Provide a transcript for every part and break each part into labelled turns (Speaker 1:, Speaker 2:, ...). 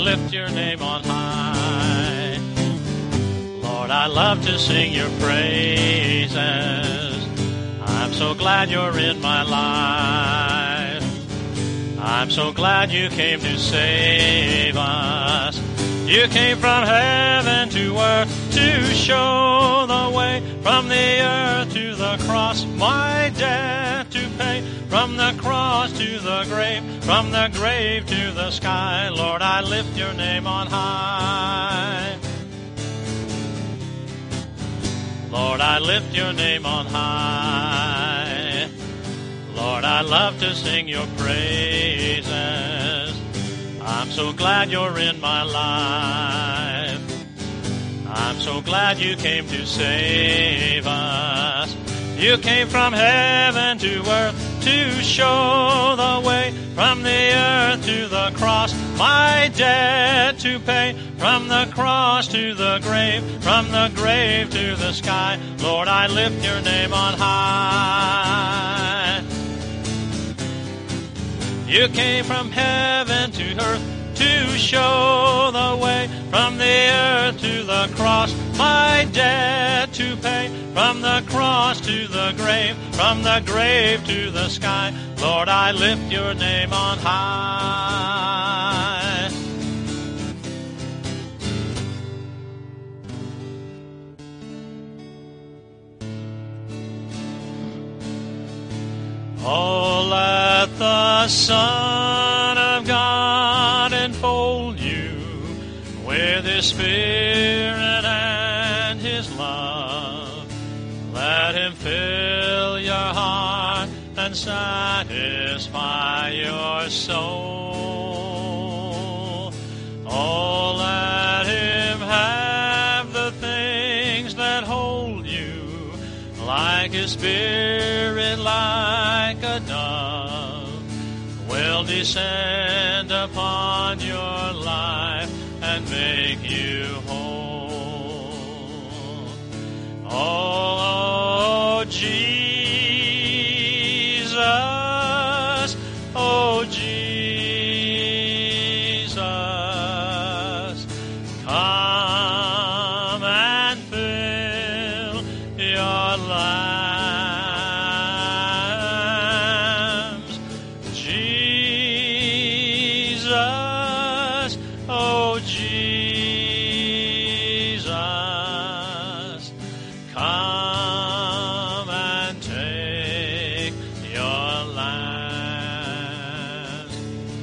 Speaker 1: lift your name on high. Lord, I love to sing your praises. I'm so glad you're in my life. I'm so glad you came to save us. You came from heaven to earth to show the way, from the earth to the cross, my debt to pay, from the cross to the grave, from the grave to the sky. Lord, I lift your name on high. Lord, I lift your name on high. Lord, I love to sing your praises. I'm so glad you're in my life. I'm so glad you came to save us. You came from heaven to earth to show the way, from the earth to the cross, my debt to pay, from the cross to the grave, from the grave to the sky. Lord, I lift your name on high. You came from heaven to earth to show the way, from the earth to the cross, my debt to pay, from the cross to the grave, from the grave to the sky. Lord, I lift your name on high. Oh, let the Son of God enfold you with His Spirit and His love. Let Him fill your heart and satisfy your soul. Oh, let Him have the things that hold you, like His Spirit, like a dove, will descend upon your life and make you whole. Oh, Jesus, oh, Jesus, come and fill your lambs. Jesus, oh, Jesus, come and take your lambs.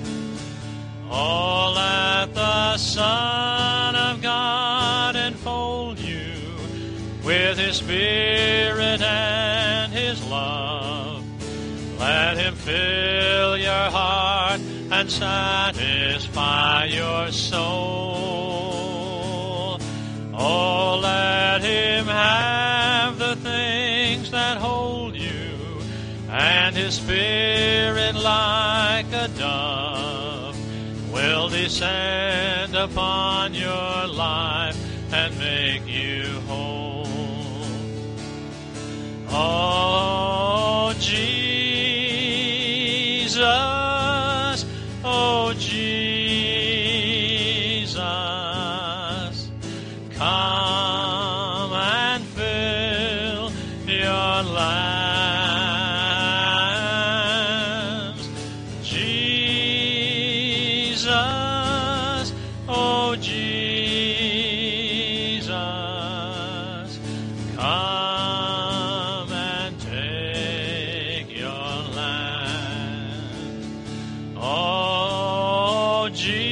Speaker 1: Oh, let the Son of God enfold you with His Spirit and His love. Let Him fill your heart and satisfy your soul. Oh, let Him have the things that hold you, and His Spirit, like a dove, will descend upon your life and make you whole. Oh, Jesus, oh, Jesus, come and fill your lambs. Jesus, oh, Jesus, come and take your lambs. Oh,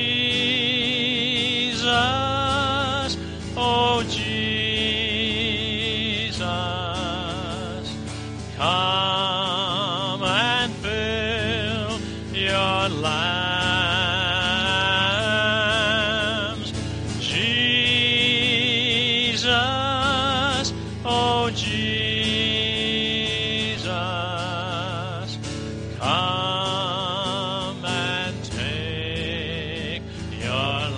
Speaker 1: Jesus, oh, Jesus, come and fill your lambs. Jesus, oh, Jesus, come and take your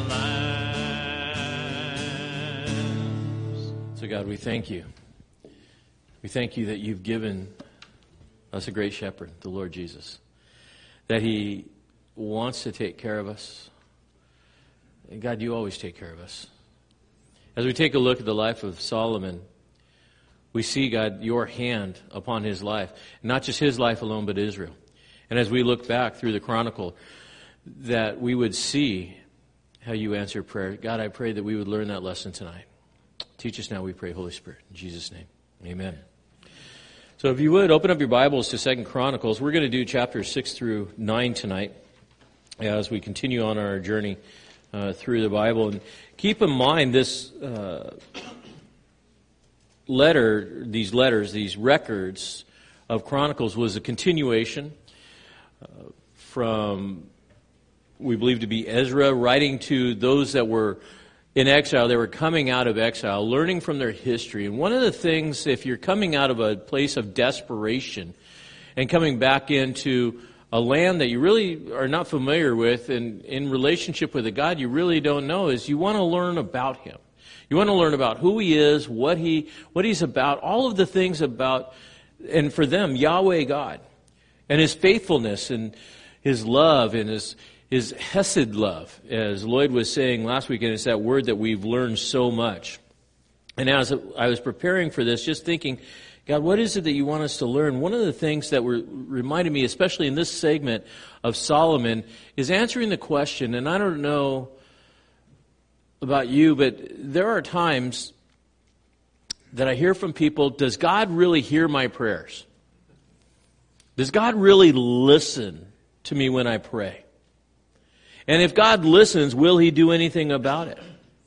Speaker 1: lambs. So God, we thank you. We thank you that you've given us a great shepherd, the Lord Jesus, that He wants to take care of us,
Speaker 2: God, you always take care of us. As we take a look at the life of Solomon, we see, God, your hand upon his life. Not just his life alone, but Israel. And as we look back through the chronicle, that we would see how you answer prayer. God, I pray that we would learn that lesson tonight. Teach us now, we pray, Holy Spirit. In Jesus' name, amen. So if you would, open up your Bibles to 2 Chronicles. We're going to do chapters 6 through 9 tonight as we continue on our journey through the Bible. And keep in mind this these records of Chronicles was a continuation from, we believe to be Ezra, writing to those that were in exile. They were coming out of exile, learning from their history. And one of the things, if you're coming out of a place of desperation and coming back into a land that you really are not familiar with and in relationship with a God you really don't know, is you want to learn about Him. You want to learn about who He is, what He's about, all of the things about, and for them, Yahweh God, and His faithfulness and His love and His Hesed love, as Lloyd was saying last week, and it's that word that we've learned so much. And as I was preparing for this, just thinking, God, what is it that you want us to learn? One of the things that reminded me, especially in this segment of Solomon, is answering the question, and I don't know about you, but there are times that I hear from people, does God really hear my prayers? Does God really listen to me when I pray? And if God listens, will He do anything about it?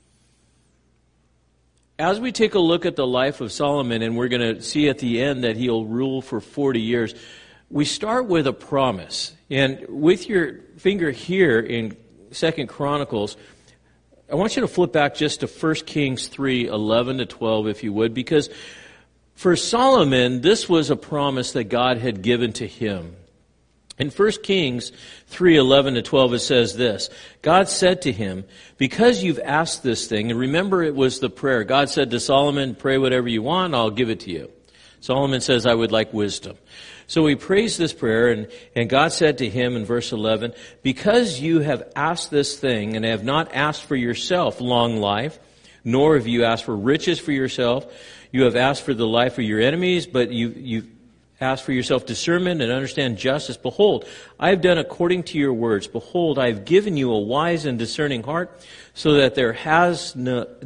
Speaker 2: As we take a look at the life of Solomon, and we're going to see at the end that he'll rule for 40 years, we start with a promise. And with your finger here in 2 Chronicles, I want you to flip back just to 1 Kings 3, 11 to 12, if you would, because for Solomon, this was a promise that God had given to him. In 1 Kings 3, 11 to 12, it says this: God said to him, because you've asked this thing, and remember it was the prayer. God said to Solomon, pray whatever you want, I'll give it to you. Solomon says, I would like wisdom. So he prays this prayer, and God said to him in verse 11, because you have asked this thing, and have not asked for yourself long life, nor have you asked for riches for yourself, you have asked for the life of your enemies, but you've ask for yourself discernment and understand justice. Behold, I have done according to your words. Behold, I have given you a wise and discerning heart, so that there has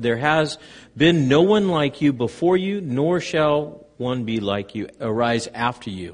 Speaker 2: been no one like you before you, nor shall one be like you arise after you.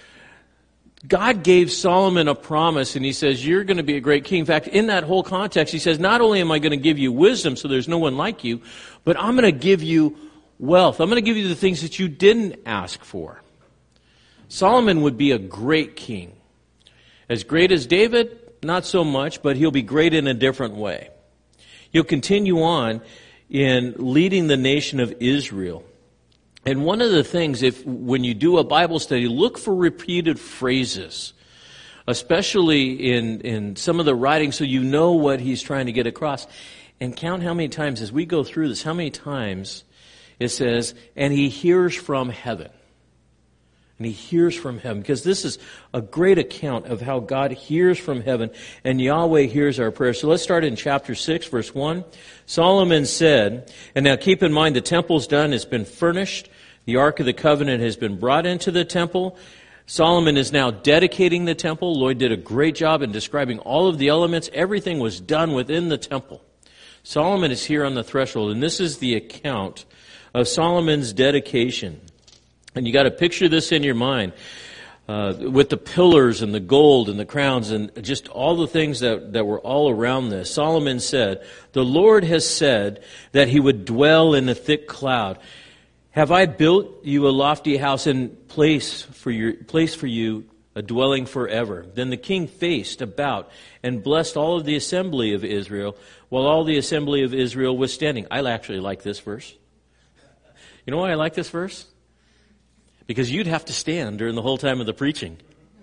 Speaker 2: God gave Solomon a promise, and He says, you're going to be a great king. In fact, in that whole context, He says, not only am I going to give you wisdom so there's no one like you, but I'm going to give you wealth. I'm going to give you the things that you didn't ask for. Solomon would be a great king. As great as David, not so much, but he'll be great in a different way. He'll continue on in leading the nation of Israel. And one of the things, when you do a Bible study, look for repeated phrases, especially in some of the writings, so you know what he's trying to get across. And count how many times, as we go through this, how many times it says, and he hears from heaven. And he hears from heaven, because this is a great account of how God hears from heaven, and Yahweh hears our prayers. So let's start in chapter 6, verse 1. Solomon said, and now keep in mind the temple's done, it's been furnished, the Ark of the Covenant has been brought into the temple. Solomon is now dedicating the temple. Lloyd did a great job in describing all of the elements. Everything was done within the temple. Solomon is here on the threshold, and this is the account of Solomon's dedication. And you got to picture this in your mind, with the pillars and the gold and the crowns and just all the things that were all around this. Solomon said, the Lord has said that He would dwell in a thick cloud. Have I built you a lofty house and place for you a dwelling forever? Then the king faced about and blessed all of the assembly of Israel, while all the assembly of Israel was standing. I actually like this verse. You know why I like this verse? Because you'd have to stand during the whole time of the preaching.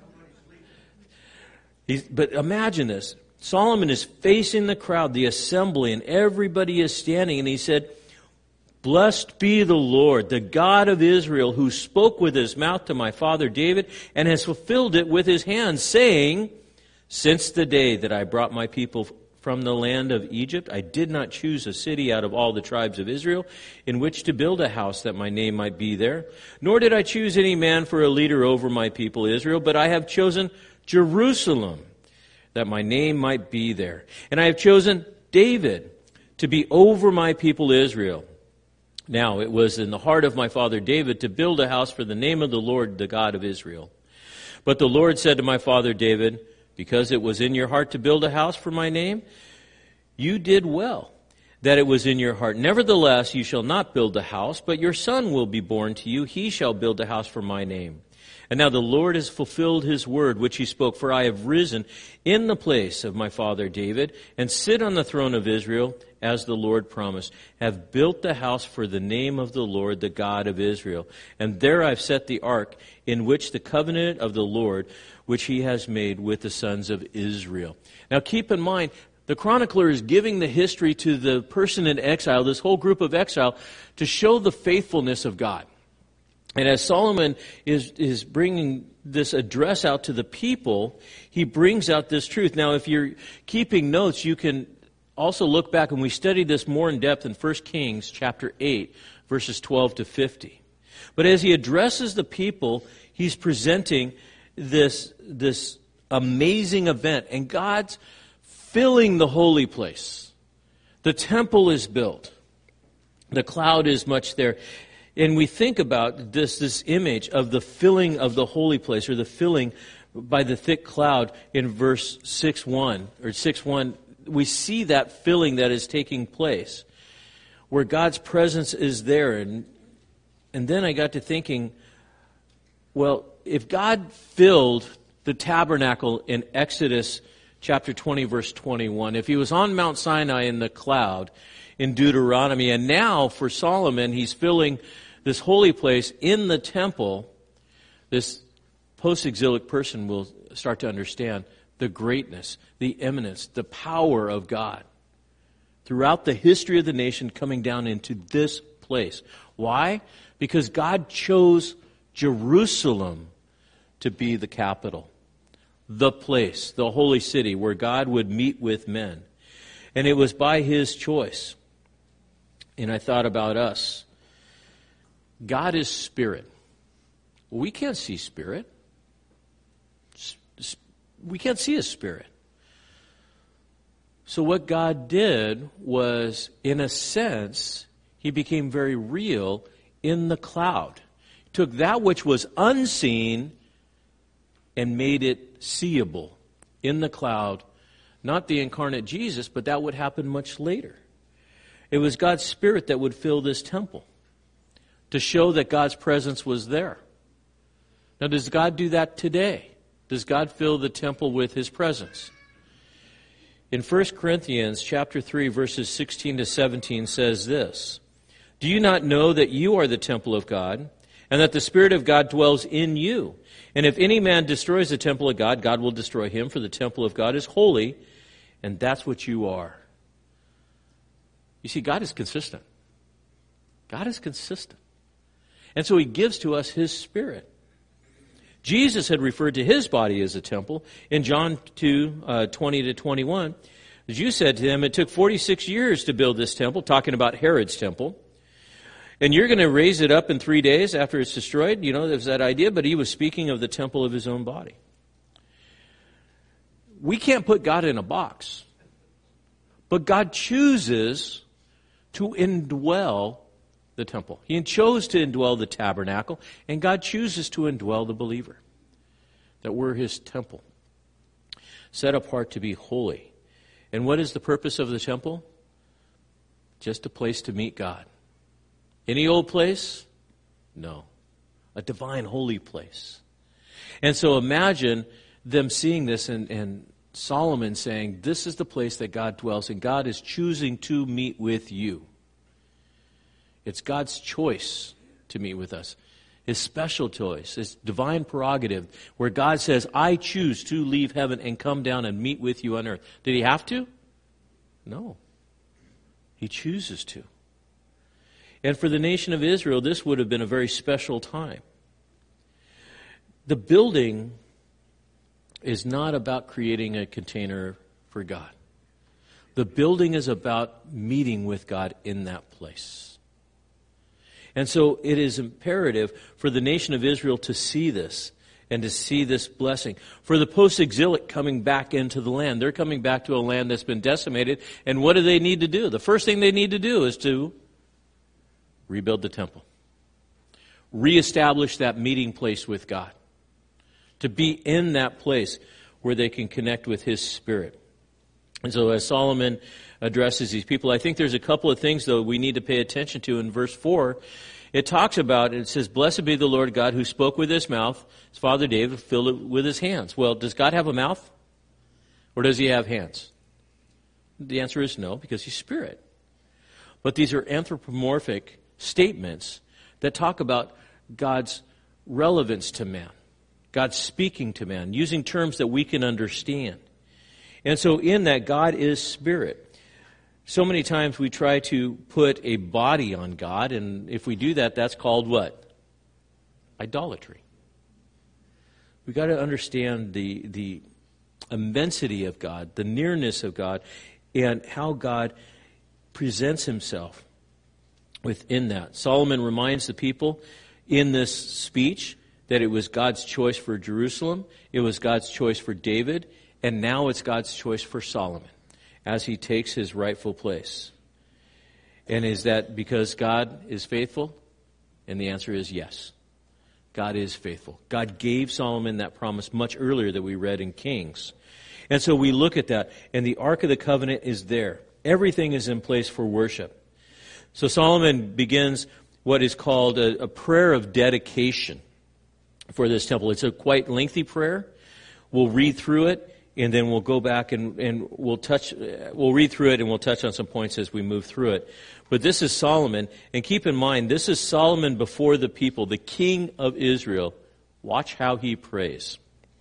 Speaker 2: But imagine this. Solomon is facing the crowd, the assembly, and everybody is standing. And he said, blessed be the Lord, the God of Israel, who spoke with His mouth to my father David and has fulfilled it with His hands, saying, since the day that I brought my people from the land of Egypt? I did not choose a city out of all the tribes of Israel in which to build a house that my name might be there. Nor did I choose any man for a leader over my people Israel, but I have chosen Jerusalem, that my name might be there. And I have chosen David to be over my people Israel. Now it was in the heart of my father David to build a house for the name of the Lord, the God of Israel. But the Lord said to my father David, because it was in your heart to build a house for my name, you did well that it was in your heart. Nevertheless, you shall not build a house, but your son will be born to you. He shall build a house for my name. And now the Lord has fulfilled his word which he spoke, for I have risen in the place of my father David, and sit on the throne of Israel, as the Lord promised. Have built the house for the name of the Lord, the God of Israel. And there I've set the ark, in which the covenant of the Lord, which he has made with the sons of Israel. Now keep in mind, the chronicler is giving the history to the person in exile, this whole group of exile, to show the faithfulness of God. And as Solomon is bringing this address out to the people, he brings out this truth. Now, if you're keeping notes, you can also look back, and we studied this more in depth in 1 Kings chapter 8, verses 12 to 50. But as he addresses the people, he's presenting this amazing event, and God's filling the holy place. The temple is built. The cloud is much there. And we think about this image of the filling of the holy place, or the filling by the thick cloud in verse 6:1 or 6:1. We see that filling that is taking place, where God's presence is there. And then I got to thinking, well, if God filled the tabernacle in Exodus chapter 20, verse 21, if he was on Mount Sinai in the cloud in Deuteronomy, and now for Solomon, he's filling this holy place in the temple, this post-exilic person will start to understand the greatness, the eminence, the power of God throughout the history of the nation coming down into this place. Why? Because God chose Jerusalem to be the capital, the place, the holy city where God would meet with men. And it was by his choice. And I thought about us. God is spirit. We can't see spirit. We can't see his spirit. So what God did was, in a sense, he became very real in the cloud. He took that which was unseen and made it seeable in the cloud. Not the incarnate Jesus, but that would happen much later. It was God's Spirit that would fill this temple to show that God's presence was there. Now, does God do that today? Does God fill the temple with his presence? In 1 Corinthians chapter 3, verses 16 to 17 says this, "Do you not know that you are the temple of God, and that the Spirit of God dwells in you? And if any man destroys the temple of God, God will destroy him, for the temple of God is holy, and that's what you are." You see, God is consistent. God is consistent. And so he gives to us his Spirit. Jesus had referred to his body as a temple. In John 2, 20 to 21, the Jews said to him, "It took 46 years to build this temple," talking about Herod's temple. "And you're going to raise it up in 3 days after it's destroyed?" You know, there's that idea, but he was speaking of the temple of his own body. We can't put God in a box. But God chooses to indwell the temple. He chose to indwell the tabernacle, and God chooses to indwell the believer. That we're his temple, set apart to be holy. And what is the purpose of the temple? Just a place to meet God. Any old place? No. A divine holy place. And so imagine them seeing this and Solomon saying, this is the place that God dwells, and God is choosing to meet with you. It's God's choice to meet with us. His special choice, his divine prerogative, where God says, I choose to leave heaven and come down and meet with you on earth. Did he have to? No. He chooses to. And for the nation of Israel, this would have been a very special time. The building is not about creating a container for God. The building is about meeting with God in that place. And so it is imperative for the nation of Israel to see this and to see this blessing. For the post-exilic coming back into the land, they're coming back to a land that's been decimated. And what do they need to do? The first thing they need to do is to rebuild the temple. Reestablish that meeting place with God. To be in that place where they can connect with His Spirit. And so as Solomon addresses these people, I think there's a couple of things, though, we need to pay attention to. In verse 4, it talks about, it says, "Blessed be the Lord God who spoke with His mouth, His father David filled it with His hands." Well, does God have a mouth? Or does He have hands? The answer is no, because He's Spirit. But these are anthropomorphic statements that talk about God's relevance to man. God speaking to man, using terms that we can understand. And so in that, God is Spirit. So many times we try to put a body on God, and if we do that, that's called what? Idolatry. We've got to understand the immensity of God, the nearness of God, and how God presents Himself within that. Solomon reminds the people in this speech that it was God's choice for Jerusalem, it was God's choice for David, and now it's God's choice for Solomon as he takes his rightful place. And is that because God is faithful? And the answer is yes. God is faithful. God gave Solomon that promise much earlier that we read in Kings. And so we look at that, and the Ark of the Covenant is there. Everything is in place for worship. So Solomon begins what is called a prayer of dedication for this temple. It's a quite lengthy prayer. We'll read through it, and then we'll go back and we'll read through it, and we'll touch on some points as we move through it. But this is Solomon, and keep in mind, this is Solomon before the people, the king of Israel. Watch how he prays.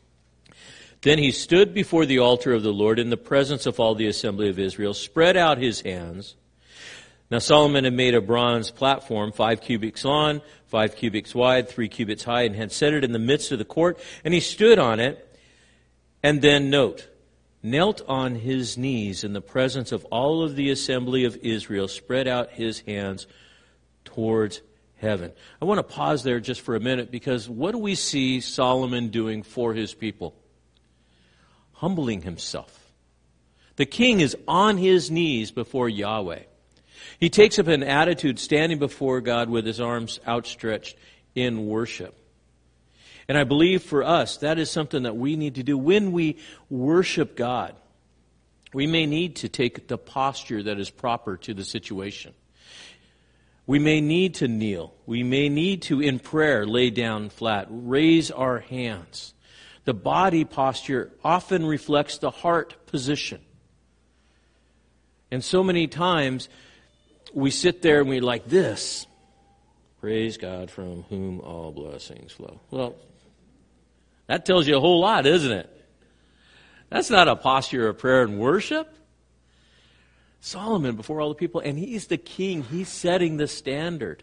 Speaker 2: "Then he stood before the altar of the Lord in the presence of all the assembly of Israel, spread out his hands." Now Solomon had made a bronze platform, 5 cubits long, 5 cubits wide, 3 cubits high, and had set it in the midst of the court, and he stood on it. And then note, knelt on his knees in the presence of all of the assembly of Israel, spread out his hands towards heaven. I want to pause there just for a minute, because what do we see Solomon doing for his people? Humbling himself. The king is on his knees before Yahweh. He takes up an attitude standing before God with his arms outstretched in worship. And I believe for us, that is something that we need to do when we worship God. We may need to take the posture that is proper to the situation. We may need to kneel. We may need to, in prayer, lay down flat, raise our hands. The body posture often reflects the heart position. And so many times, we sit there and we like this. Praise God from whom all blessings flow. Well, that tells you a whole lot, isn't it? That's not a posture of prayer and worship. Solomon before all the people, and he's the king. He's setting the standard.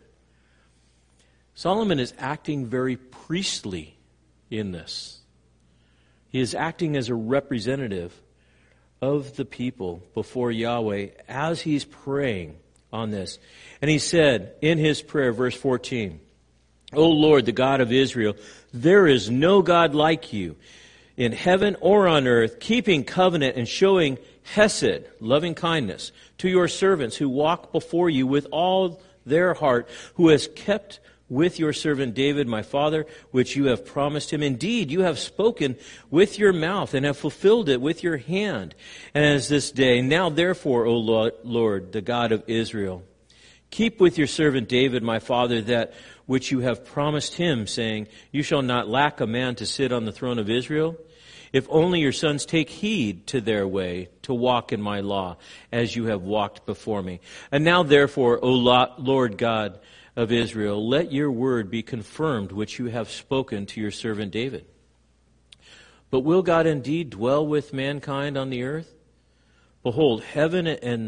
Speaker 2: Solomon is acting very priestly in this. He is acting as a representative of the people before Yahweh as he's praying on this. And he said in his prayer, verse 14, "O Lord, the God of Israel, there is no God like you in heaven or on earth, keeping covenant and showing hesed, loving kindness, to your servants who walk before you with all their heart, who has kept with your servant David, my father, which you have promised him. Indeed, you have spoken with your mouth and have fulfilled it with your hand. And as this day, now therefore, O Lord, the God of Israel, keep with your servant David, my father, that which you have promised him, saying, you shall not lack a man to sit on the throne of Israel. If only your sons take heed to their way, to walk in my law, as you have walked before me. And now therefore, O Lord God of Israel, let your word be confirmed, which you have spoken to your servant David. But will God indeed dwell with mankind on the earth? Behold, heaven and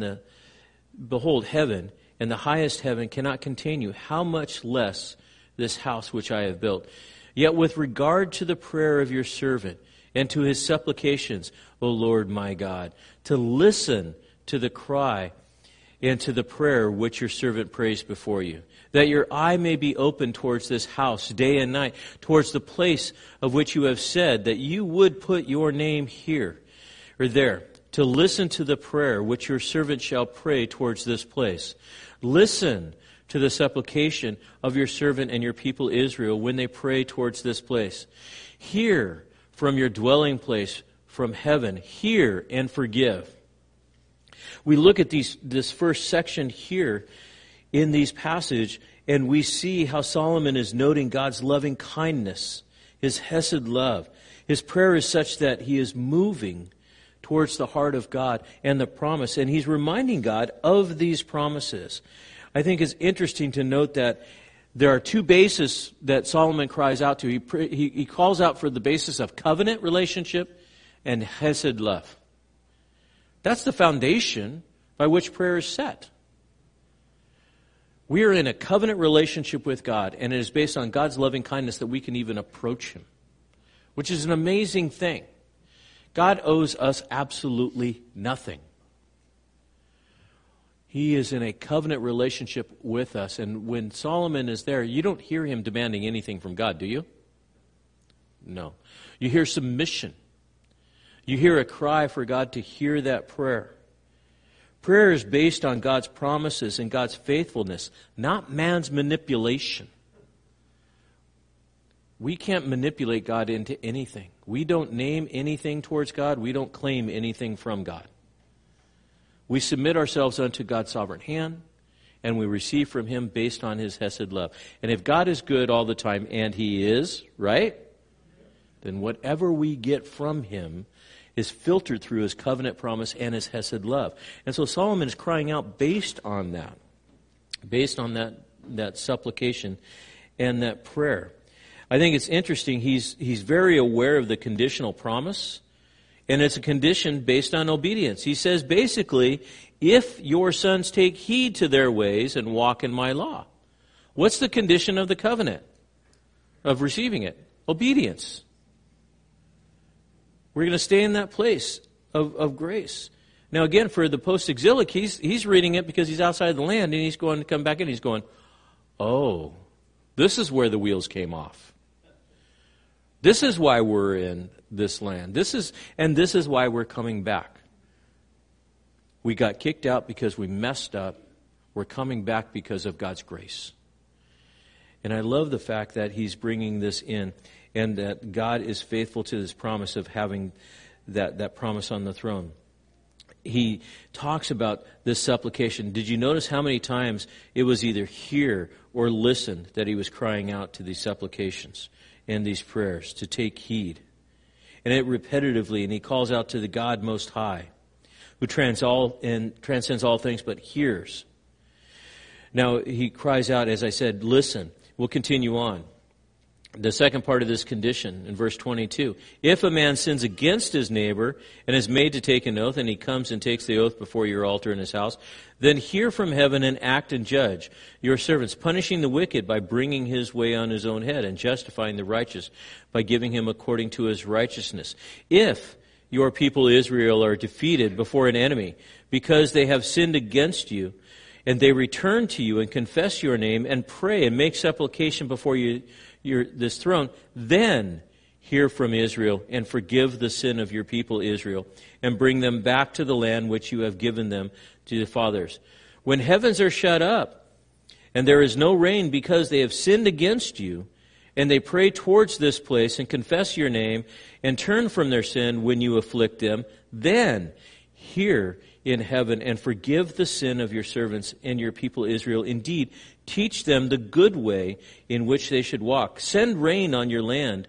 Speaker 2: the highest heaven cannot contain you. How much less this house which I have built? Yet with regard to the prayer of your servant and to his supplications, O Lord my God, to listen to the cry and to the prayer which your servant prays before you, that your eye may be open towards this house day and night, towards the place of which you have said that you would put your name here or there, to listen to the prayer which your servant shall pray towards this place. Listen to the supplication of your servant and your people Israel when they pray towards this place. Hear from your dwelling place from heaven. Hear and forgive. We look at this first section here in these passages, and we see how Solomon is noting God's loving kindness, his hesed love. His prayer is such that he is moving towards the heart of God and the promise, and he's reminding God of these promises. I think it's interesting to note that there are two bases that Solomon cries out to. He calls out for the basis of covenant relationship and hesed love. That's the foundation by which prayer is set. We are in a covenant relationship with God, and it is based on God's loving kindness that we can even approach Him, which is an amazing thing. God owes us absolutely nothing. He is in a covenant relationship with us, and when Solomon is there, you don't hear him demanding anything from God, do you? No. You hear submission. You hear a cry for God to hear that prayer. Prayer is based on God's promises and God's faithfulness, not man's manipulation. We can't manipulate God into anything. We don't name anything towards God. We don't claim anything from God. We submit ourselves unto God's sovereign hand, and we receive from Him based on His hesed love. And if God is good all the time, and He is, right? Then whatever we get from Him is filtered through His covenant promise and His hesed love. And so Solomon is crying out based on that supplication and that prayer. I think it's interesting, he's very aware of the conditional promise, and it's a condition based on obedience. He says basically, if your sons take heed to their ways and walk in my law. What's the condition of the covenant? Of receiving it? Obedience. We're going to stay in that place of grace. Now again, for the post-exilic, he's reading it because he's outside the land, and he's going to come back in, he's going, oh, this is where the wheels came off. This is why we're in this land. This is why we're coming back. We got kicked out because we messed up. We're coming back because of God's grace. And I love the fact that he's bringing this in, and that God is faithful to His promise of having that promise on the throne. He talks about this supplication. Did you notice how many times it was either hear or listen that he was crying out to these supplications and these prayers, to take heed? And it repetitively, and he calls out to the God Most High, who transcends all things, but hears. Now he cries out, as I said, listen. We'll continue on. The second part of this condition in verse 22. If a man sins against his neighbor and is made to take an oath, and he comes and takes the oath before your altar in his house, then hear from heaven and act and judge your servants, punishing the wicked by bringing his way on his own head, and justifying the righteous by giving him according to his righteousness. If your people Israel are defeated before an enemy because they have sinned against you, and they return to you and confess your name and pray and make supplication before this throne, then hear from Israel and forgive the sin of your people Israel and bring them back to the land which you have given them to the fathers. When heavens are shut up and there is no rain because they have sinned against you, and they pray towards this place and confess your name and turn from their sin when you afflict them, then hear in heaven and forgive the sin of your servants and your people Israel. Indeed, teach them the good way in which they should walk. Send rain on your land,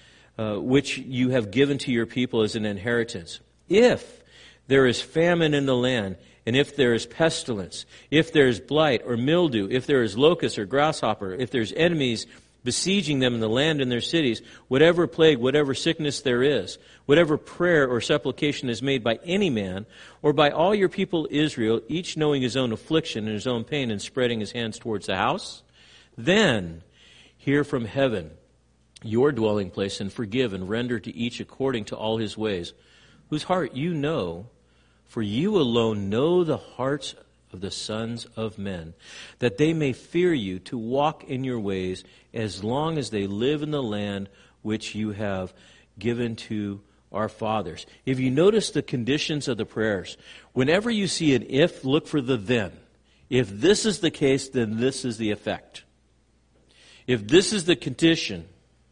Speaker 2: which you have given to your people as an inheritance. If there is famine in the land, and if there is pestilence, if there is blight or mildew, if there is locust or grasshopper, if there's enemies besieging them in the land and their cities, whatever plague, whatever sickness there is, whatever prayer or supplication is made by any man, or by all your people Israel, each knowing his own affliction and his own pain and spreading his hands towards the house, then hear from heaven your dwelling place and forgive and render to each according to all his ways, whose heart you know, For you alone know the hearts of the sons of men, that they may fear you to walk in your ways as long as they live in the land which you have given to our fathers. If you notice the conditions of the prayers, whenever you see an if, look for the then. If this is the case, then this is the effect. If this is the condition,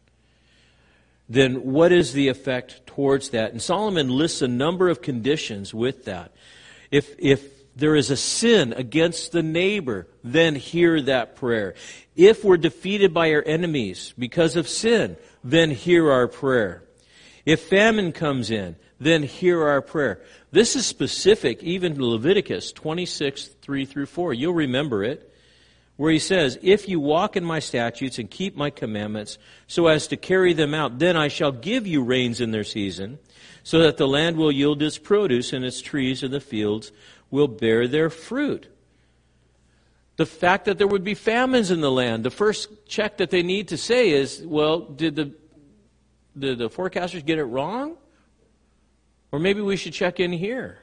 Speaker 2: then what is the effect towards that? And Solomon lists a number of conditions with that. If there is a sin against the neighbor, then hear that prayer. If we're defeated by our enemies because of sin, then hear our prayer. If famine comes in, then hear our prayer. This is specific even to Leviticus 26, 3 through 4. You'll remember it, where he says, if you walk in my statutes and keep my commandments so as to carry them out, then I shall give you rains in their season, so that the land will yield its produce and its trees in the fields will bear their fruit. The fact that there would be famines in the land, the first check that they need to say is, well, did the forecasters get it wrong? Or maybe we should check in here.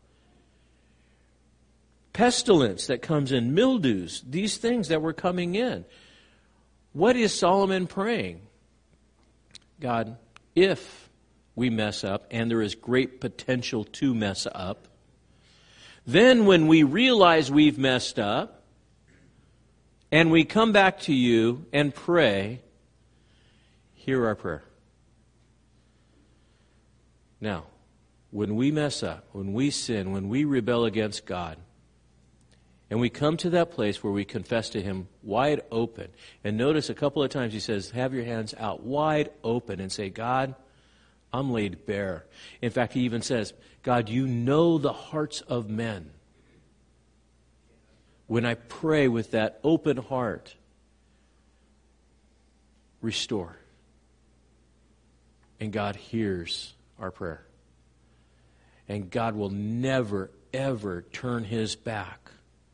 Speaker 2: Pestilence that comes in, mildews, these things that were coming in. What is Solomon praying? God, if we mess up, and there is great potential to mess up, then when we realize we've messed up, and we come back to you and pray, hear our prayer. Now, when we mess up, when we sin, when we rebel against God, and we come to that place where we confess to Him wide open, and notice a couple of times He says, have your hands out wide open and say, God, I'm laid bare. In fact, He even says, God, you know the hearts of men. When I pray with that open heart, restore. And God hears our prayer. And God will never, ever turn His back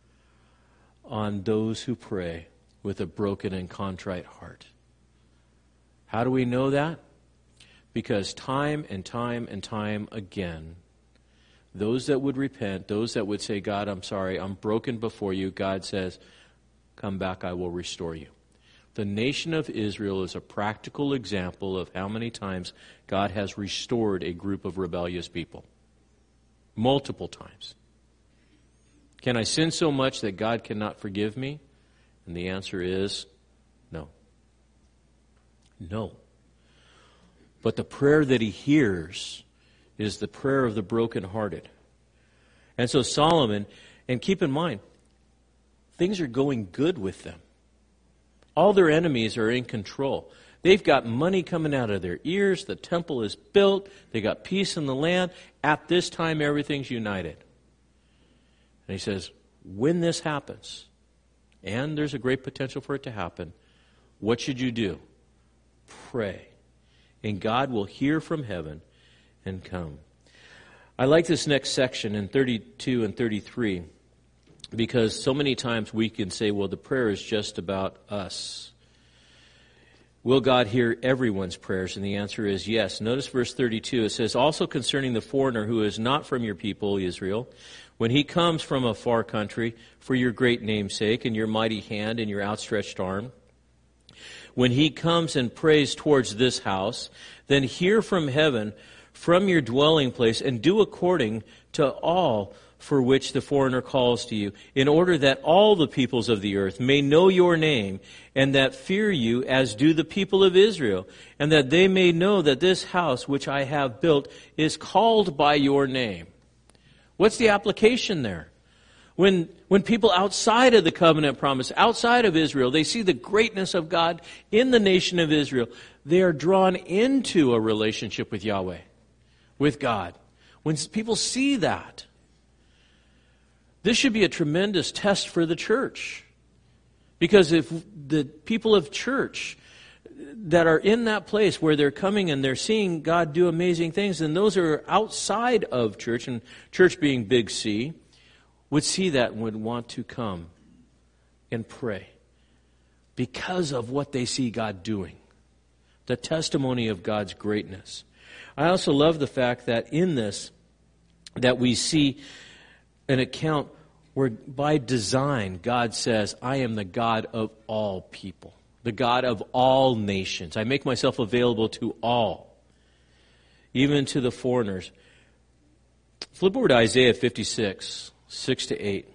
Speaker 2: on those who pray with a broken and contrite heart. How do we know that? Because time and time and time again, those that would repent, those that would say, God, I'm sorry, I'm broken before you, God says, come back, I will restore you. The nation of Israel is a practical example of how many times God has restored a group of rebellious people. Multiple times. Can I sin so much that God cannot forgive me? And the answer is no. No. But the prayer that He hears is the prayer of the brokenhearted. And so Solomon, and keep in mind, things are going good with them. All their enemies are in control. They've got money coming out of their ears. The temple is built. They got peace in the land. At this time, everything's united. And he says, when this happens, and there's a great potential for it to happen, what should you do? Pray. And God will hear from heaven and come. I like this next section in 32 and 33 because so many times we can say, well, the prayer is just about us. Will God hear everyone's prayers? And the answer is yes. Notice verse 32. It says, also concerning the foreigner who is not from your people, Israel, when he comes from a far country for your great name's sake and your mighty hand and your outstretched arm, when he comes and prays towards this house, then hear from heaven, from your dwelling place, and do according to all for which the foreigner calls to you, in order that all the peoples of the earth may know your name, and that fear you as do the people of Israel, and that they may know that this house which I have built is called by your name. What's the application there? When people outside of the covenant promise, outside of Israel, they see the greatness of God in the nation of Israel, they are drawn into a relationship with Yahweh, with God. When people see that, this should be a tremendous test for the church. Because if the people of church that are in that place where they're coming and they're seeing God do amazing things, then those who are outside of church, and church being big C, would see that and would want to come and pray because of what they see God doing. The testimony of God's greatness. I also love the fact that in this, that we see an account where by design God says, I am the God of all people, the God of all nations. I make myself available to all, even to the foreigners. Flip over to Isaiah 56, 6 to 8.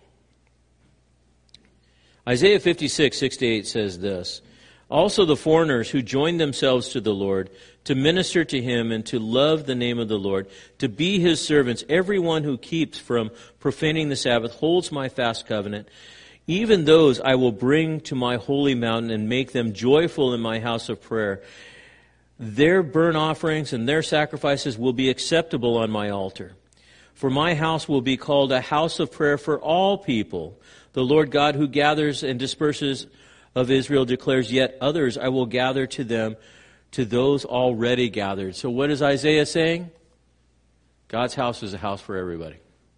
Speaker 2: Isaiah 56, 6 to 8 says this, also the foreigners who join themselves to the Lord, to minister to Him and to love the name of the Lord, to be His servants, everyone who keeps from profaning the Sabbath, holds my fast covenant, even those I will bring to my holy mountain and make them joyful in my house of prayer. Their burnt offerings and their sacrifices will be acceptable on my altar. For my house will be called a house of prayer for all people. The Lord God who gathers and disperses of Israel declares, yet others I will gather to them, to those already gathered. So what is Isaiah saying? God's house is a house for everybody.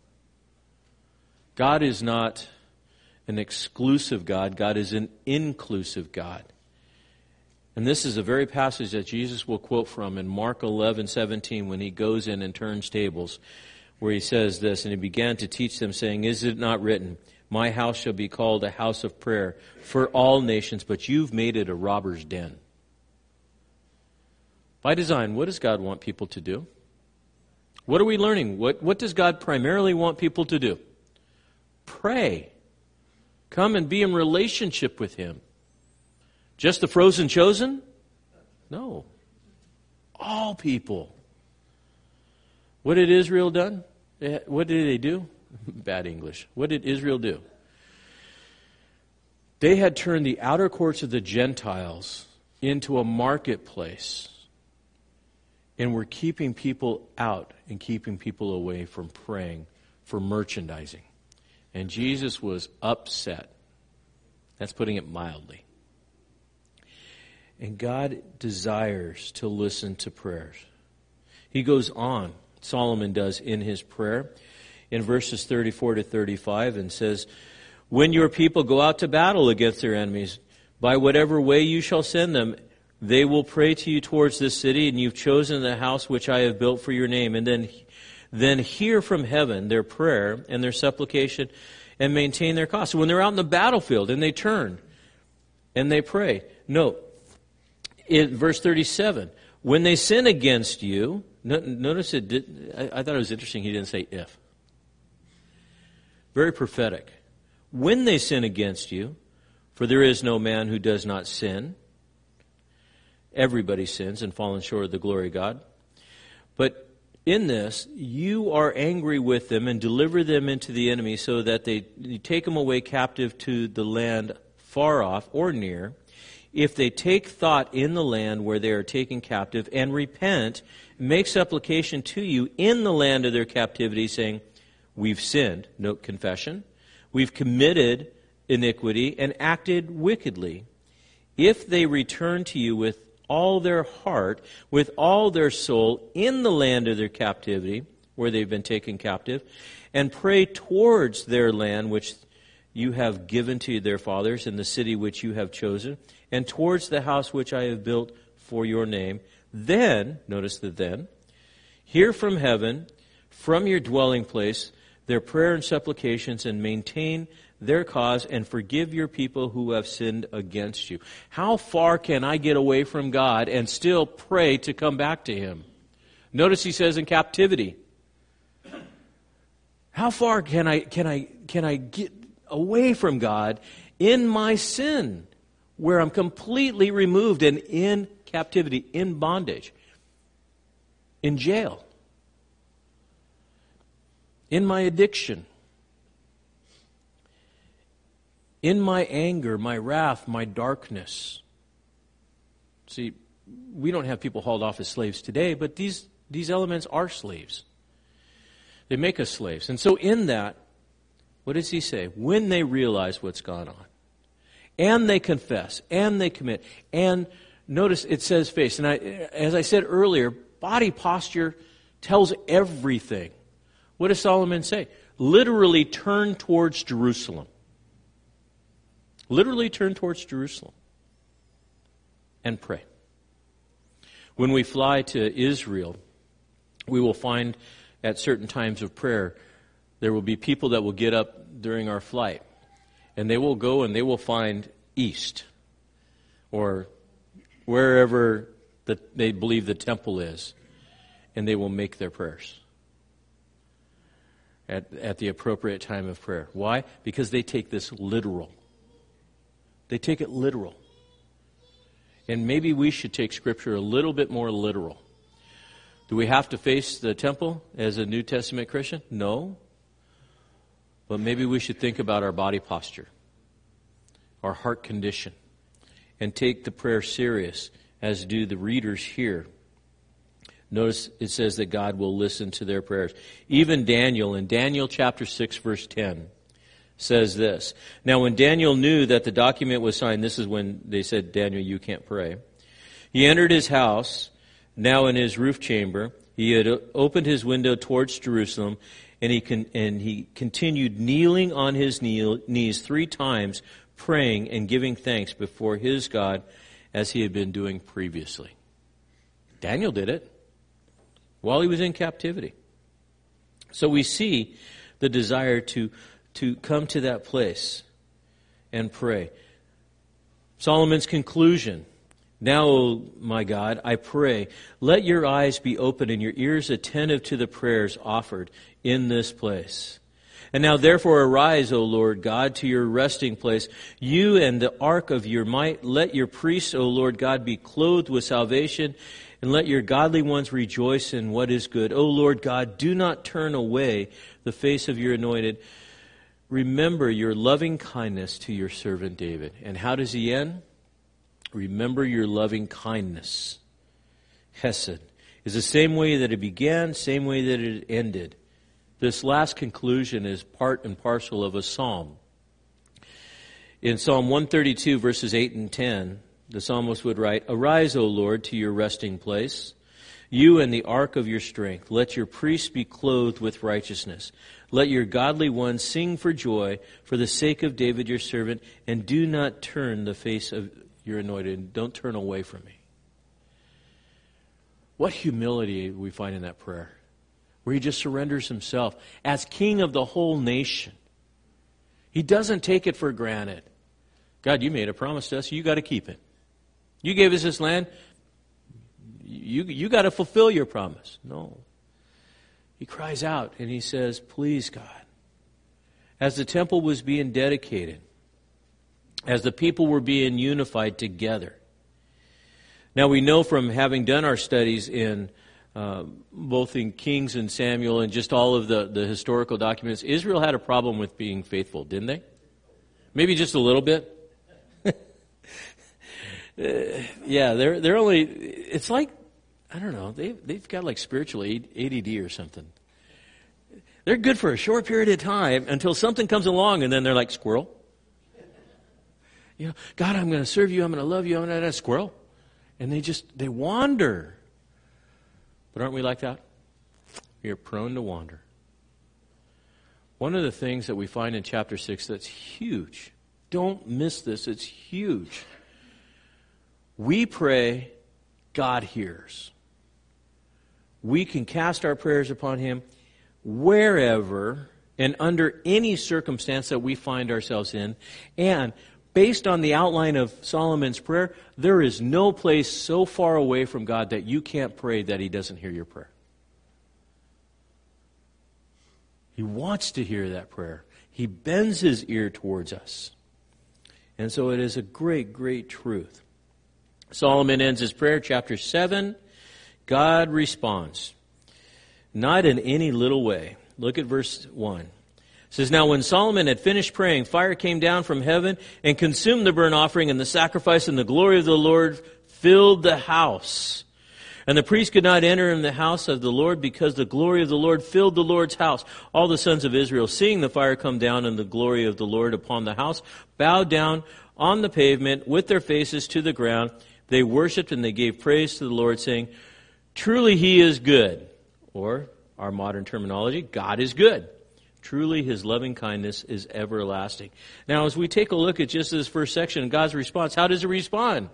Speaker 2: God is not an exclusive God. God is an inclusive God. And this is a very passage that Jesus will quote from in Mark 11:17 when He goes in and turns tables, where He says this, and He began to teach them, saying, is it not written, my house shall be called a house of prayer for all nations, but you've made it a robber's den. By design, what does God want people to do? What are we learning? What does God primarily want people to do? Pray. Come and be in relationship with Him. Just the frozen chosen? No. All people. What did Israel done? What did they do? Bad English. What did Israel do? They had turned the outer courts of the Gentiles into a marketplace and were keeping people out and keeping people away from praying for merchandising. And Jesus was upset. That's putting it mildly. And God desires to listen to prayers. He goes on, Solomon does in his prayer, in verses 34 to 35, and says, when your people go out to battle against their enemies, by whatever way you shall send them, they will pray to you towards this city, and you've chosen the house which I have built for your name. And then hear from heaven their prayer and their supplication and maintain their cause. So when they're out in the battlefield and they turn and they pray. Note, in verse 37, when they sin against you, notice it did. I thought it was interesting he didn't say if. Very prophetic. When they sin against you, for there is no man who does not sin. Everybody sins and fallen short of the glory of God. But in this, you are angry with them and deliver them into the enemy so that you take them away captive to the land far off or near. If they take thought in the land where they are taken captive and repent, make supplication to you in the land of their captivity, saying, we've sinned, note confession, we've committed iniquity and acted wickedly. If they return to you with all their heart, with all their soul, in the land of their captivity, where they've been taken captive, and pray towards their land which you have given to their fathers, in the city which you have chosen, and towards the house which I have built for your name, then, notice the then, hear from heaven, from your dwelling place, their prayer and supplications, and maintain their cause, and forgive your people who have sinned against you. How far can I get away from God and still pray to come back to Him? Notice he says in captivity. How far can I get away from God in my sin, where I'm completely removed and in captivity, in bondage, in jail, in my addiction, in my anger, my wrath, my darkness? See, we don't have people hauled off as slaves today, but these elements are slaves. They make us slaves. And so in that, what does he say? When they realize what's gone on, and they confess, and they commit, and notice it says face. And as I said earlier, body posture tells everything. What does Solomon say? Literally turn towards Jerusalem. Literally turn towards Jerusalem and pray. When we fly to Israel, we will find at certain times of prayer, there will be people that will get up during our flight, and they will go and they will find east, or wherever they believe the temple is, and they will make their prayers at the appropriate time of prayer. Why? Because they take this literal. They take it literal. And maybe we should take Scripture a little bit more literal. Do we have to face the temple as a New Testament Christian? No. But maybe we should think about our body posture, our heart condition, and take the prayer serious, as do the readers here. Notice it says that God will listen to their prayers. Even Daniel, in Daniel chapter 6, verse 10, says this. Now, when Daniel knew that the document was signed, this is when they said, Daniel, you can't pray. He entered his house, now in his roof chamber. He had opened his window towards Jerusalem, and he continued kneeling on his knees 3 times, praying and giving thanks before his God as he had been doing previously. Daniel did it while he was in captivity. So we see the desire to come to that place and pray. Solomon's conclusion. Now, O my God, I pray, let your eyes be open and your ears attentive to the prayers offered in this place. And now therefore arise, O Lord God, to your resting place, you and the ark of your might. Let your priests, O Lord God, be clothed with salvation, and let your godly ones rejoice in what is good. O Lord God, do not turn away the face of your anointed. Remember your loving kindness to your servant David. And how does he end? Remember your loving kindness. Hesed is the same way that it began, same way that it ended. This last conclusion is part and parcel of a psalm. In Psalm 132, verses 8 and 10, the psalmist would write, Arise, O Lord, to your resting place, you and the ark of your strength. Let your priests be clothed with righteousness. Let your godly ones sing for joy for the sake of David your servant, and do not turn the face of your anointed. Don't turn away from me. What humility we find in that prayer, where he just surrenders himself as king of the whole nation. He doesn't take it for granted. God, you made a promise to us. You got to keep it. You gave us this land. You got to fulfill your promise. No. He cries out and he says, please, God. As the temple was being dedicated, as the people were being unified together. Now we know from having done our studies in both in Kings and Samuel and just all of the historical documents, Israel had a problem with being faithful, didn't they? Maybe just a little bit. Yeah, they're only, it's like, I don't know, they've got like spiritual ADD or something. They're good for a short period of time until something comes along and then they're like, squirrel. You know, God, I'm going to serve you, I'm going to love you, I'm going to squirrel. And they wander. But aren't we like that? We are prone to wander. One of the things that we find in chapter 6 that's huge, don't miss this, it's huge. We pray, God hears. We can cast our prayers upon Him wherever and under any circumstance that we find ourselves in. And based on the outline of Solomon's prayer, there is no place so far away from God that you can't pray that He doesn't hear your prayer. He wants to hear that prayer. He bends His ear towards us. And so it is a great, great truth. Solomon ends his prayer, chapter 7. God responds, not in any little way. Look at verse 1. It says, now when Solomon had finished praying, fire came down from heaven and consumed the burnt offering and the sacrifice, and the glory of the Lord filled the house. And the priest could not enter in the house of the Lord because the glory of the Lord filled the Lord's house. All the sons of Israel, seeing the fire come down and the glory of the Lord upon the house, bowed down on the pavement with their faces to the ground. They worshipped and they gave praise to the Lord, saying, truly He is good. Or, our modern terminology, God is good. Truly His loving kindness is everlasting. Now, as we take a look at just this first section, God's response, how does He respond?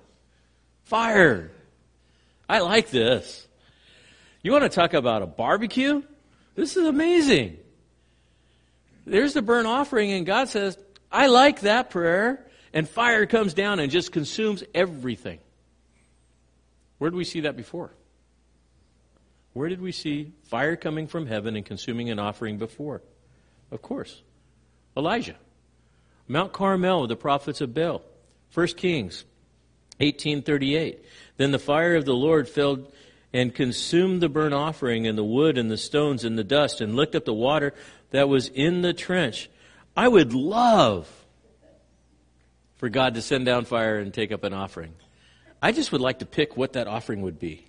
Speaker 2: Fire. I like this. You want to talk about a barbecue? This is amazing. There's the burnt offering, and God says, I like that prayer. And fire comes down and just consumes everything. Where did we see that before? Where did we see fire coming from heaven and consuming an offering before? Of course, Elijah. Mount Carmel with the prophets of Baal. 1 Kings 18:38. Then the fire of the Lord fell and consumed the burnt offering and the wood and the stones and the dust and licked up the water that was in the trench. I would love for God to send down fire and take up an offering. I just would like to pick what that offering would be.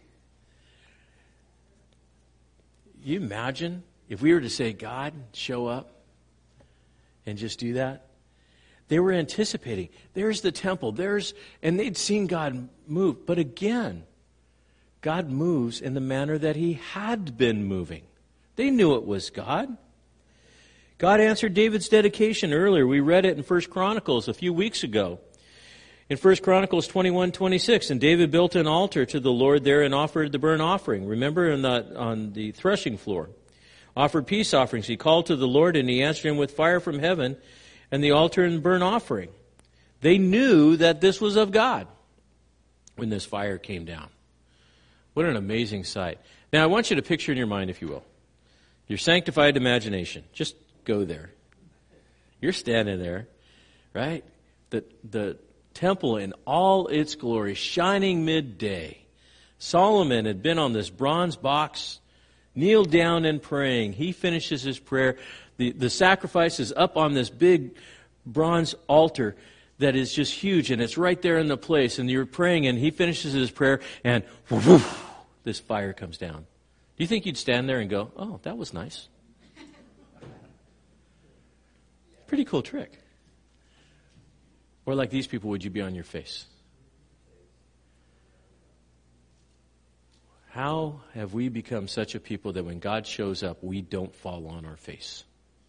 Speaker 2: You imagine if we were to say, God, show up and just do that? They were anticipating. There's the temple. And they'd seen God move. But again, God moves in the manner that he had been moving. They knew it was God. God answered David's dedication earlier. We read it in 1 Chronicles a few weeks ago. In 1 Chronicles 21:26, and David built an altar to the Lord there and offered the burnt offering. Remember on the threshing floor. Offered peace offerings. He called to the Lord and he answered him with fire from heaven and the altar and burnt offering. They knew that this was of God when this fire came down. What an amazing sight. Now I want you to picture in your mind, if you will, your sanctified imagination. Just go there. You're standing there, right? The temple in all its glory, shining midday. Solomon had been on this bronze box, kneeled down and praying. He finishes his prayer. The sacrifice is up on this big bronze altar that is just huge, and it's right there in the place. And you're praying, and he finishes his prayer, and whoosh, this fire comes down. Do you think you'd stand there and go, oh, that was nice? Pretty cool trick. Or like these people, would you be on your face? How have we become such a people that when God shows up, we don't fall on our face?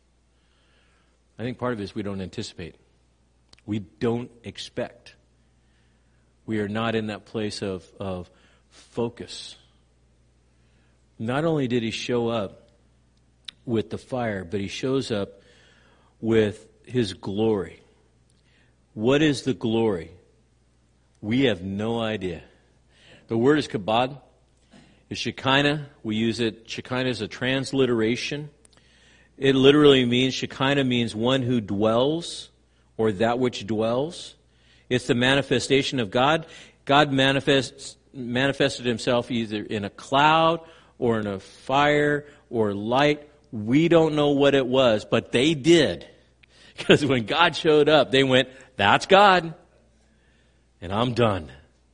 Speaker 2: I think part of it is we don't anticipate. We don't expect. We are not in that place of focus. Not only did he show up with the fire, but he shows up with his glory. What is the glory? We have no idea. The word is kabod. It's Shekinah. We use it. Shekinah is a transliteration. It literally means, Shekinah means one who dwells, or that which dwells. It's the manifestation of God. God manifested himself either in a cloud or in a fire or light. We don't know what it was, but they did. Because when God showed up, they went, that's God, and I'm done.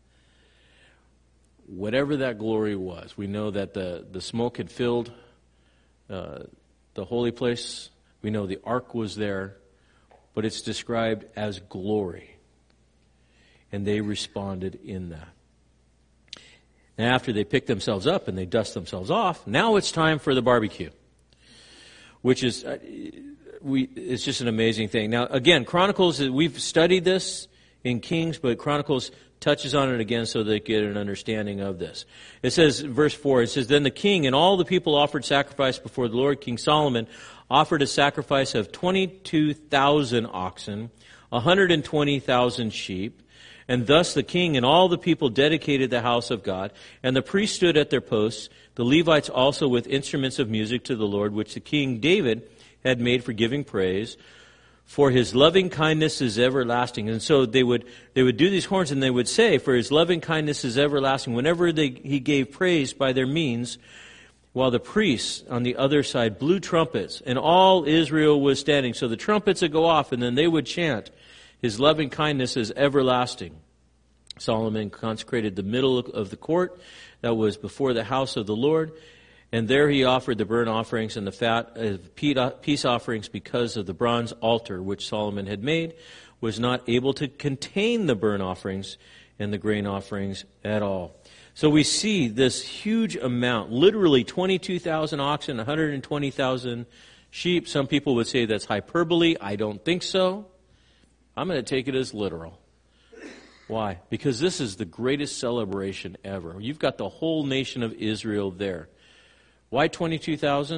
Speaker 2: Whatever that glory was, we know that the smoke had filled the holy place. We know the ark was there, but it's described as glory. And they responded in that. Now, after they pick themselves up and they dust themselves off, now it's time for the barbecue, which is... it's just an amazing thing. Now, again, Chronicles, we've studied this in Kings, but Chronicles touches on it again so they get an understanding of this. It says, verse 4, it says, Then the king and all the people offered sacrifice before the Lord. King Solomon offered a sacrifice of 22,000 oxen, 120,000 sheep, and thus the king and all the people dedicated the house of God. And the priests stood at their posts, the Levites also with instruments of music to the Lord, which the king David had made for giving praise, for his loving kindness is everlasting. And so they would do these horns, and they would say, for his loving kindness is everlasting. Whenever he gave praise by their means, while the priests on the other side blew trumpets, and all Israel was standing. So the trumpets would go off, and then they would chant, his loving kindness is everlasting. Solomon consecrated the middle of the court that was before the house of the Lord, and there he offered the burnt offerings and the fat peace offerings, because of the bronze altar which Solomon had made was not able to contain the burnt offerings and the grain offerings at all. So we see this huge amount, literally 22,000 oxen, 120,000 sheep. Some people would say that's hyperbole. I don't think so. I'm going to take it as literal. Why? Because this is the greatest celebration ever. You've got the whole nation of Israel there. Why 22,000?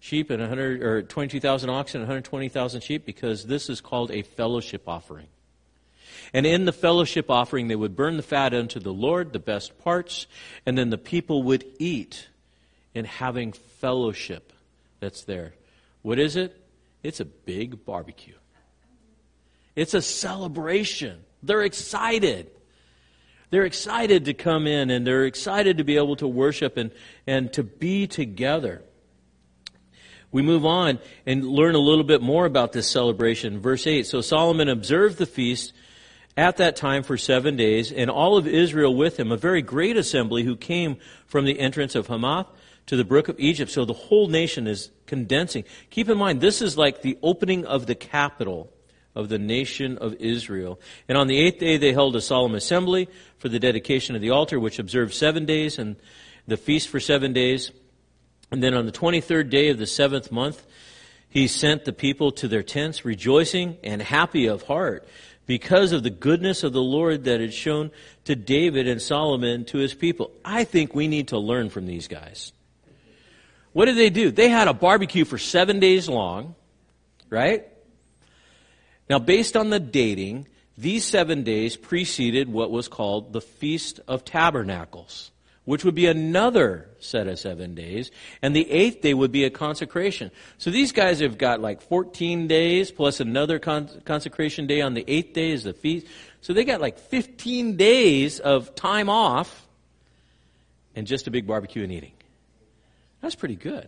Speaker 2: sheep and 22,000 oxen and 120,000 sheep? Because this is called a fellowship offering. And in the fellowship offering, they would burn the fat unto the Lord, the best parts, and then the people would eat in having fellowship that's there. What is it? It's a big barbecue. It's a celebration. They're excited. They're excited to come in, and they're excited to be able to worship and to be together. We move on and learn a little bit more about this celebration. Verse 8, so Solomon observed the feast at that time for 7 days, and all of Israel with him, a very great assembly who came from the entrance of Hamath to the brook of Egypt. So the whole nation is condensing. Keep in mind, this is like the opening of the capital of the nation of Israel. And on the 8th day they held a solemn assembly for the dedication of the altar, which observed 7 days, and the feast for 7 days. And then on the 23rd day of the 7th month, he sent the people to their tents, rejoicing and happy of heart, because of the goodness of the Lord that had shown to David and Solomon to his people. I think we need to learn from these guys. What did they do? They had a barbecue for 7 days long, right? Now, based on the dating, these 7 days preceded what was called the Feast of Tabernacles, which would be another set of 7 days, and the 8th day would be a consecration. So these guys have got like 14 days plus another consecration day on the 8th day is the feast. So they got like 15 days of time off and just a big barbecue and eating. That's pretty good.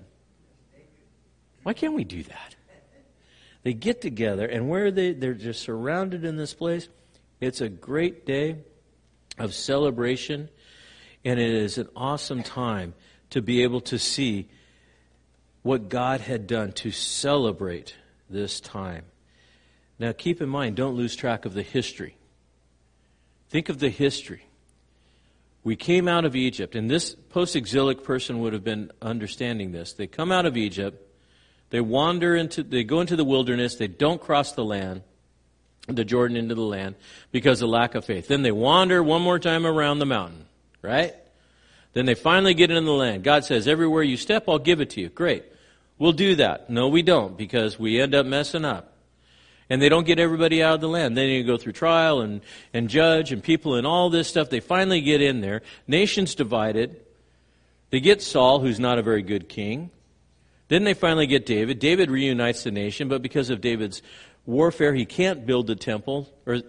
Speaker 2: Why can't we do that? They get together, and where they're just surrounded in this place. It's a great day of celebration. And it is an awesome time to be able to see what God had done to celebrate this time. Now keep in mind, don't lose track of the history. Think of the history. We came out of Egypt, and this post-exilic person would have been understanding this. They come out of Egypt, they go into the wilderness, they don't cross the land, the Jordan into the land, because of lack of faith. Then they wander one more time around the mountain. Right? Then they finally get into the land. God says, everywhere you step, I'll give it to you. Great. We'll do that. No, we don't, because we end up messing up. And they don't get everybody out of the land. Then you go through trial and judge and people and all this stuff. They finally get in there. Nations divided. They get Saul, who's not a very good king. Then they finally get David. David reunites the nation, but because of David's warfare, he can't build the temple,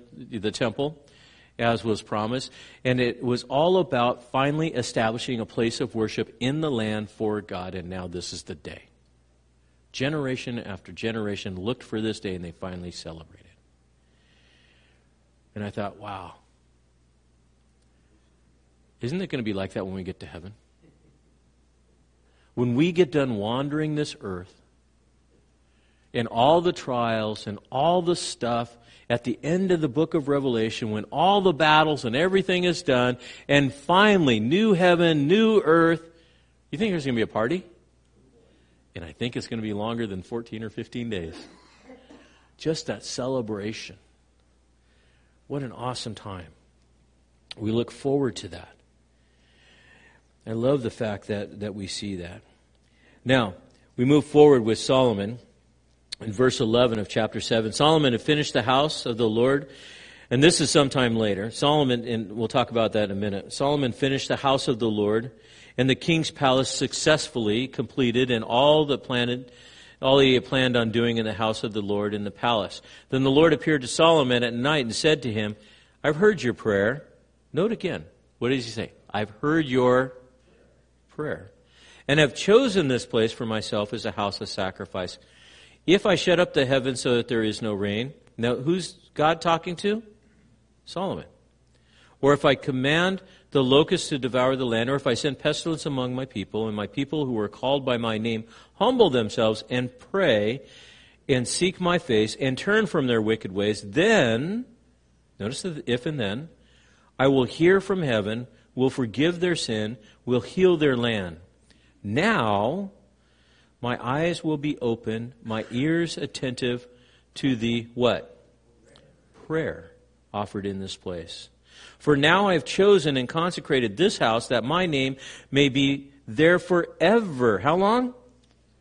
Speaker 2: as was promised. And it was all about finally establishing a place of worship in the land for God. And now this is the day. Generation after generation looked for this day, and they finally celebrated. And I thought, wow. Isn't it going to be like that when we get to heaven? When we get done wandering this earth, and all the trials and all the stuff, at the end of the book of Revelation, when all the battles and everything is done, and finally, new heaven, new earth, you think there's going to be a party? And I think it's going to be longer than 14 or 15 days. Just that celebration. What an awesome time. We look forward to that. I love the fact that we see that. Now, we move forward with Solomon. In verse 11 of chapter 7, Solomon had finished the house of the Lord, and this is sometime later. Solomon, and we'll talk about that in a minute. Solomon finished the house of the Lord and the king's palace successfully completed, and all he had planned on doing in the house of the Lord in the palace. Then the Lord appeared to Solomon at night and said to him, I've heard your prayer. Note again, what does he say? I've heard your prayer, and have chosen this place for myself as a house of sacrifice. If I shut up the heavens so that there is no rain. Now, who's God talking to? Solomon. Or if I command the locusts to devour the land, or if I send pestilence among my people, and my people who are called by my name humble themselves and pray and seek my face and turn from their wicked ways, then, notice the if and then, I will hear from heaven, will forgive their sin, will heal their land. Now my eyes will be open, my ears attentive to the what? Prayer offered in this place. For now I have chosen and consecrated this house that my name may be there forever. How long?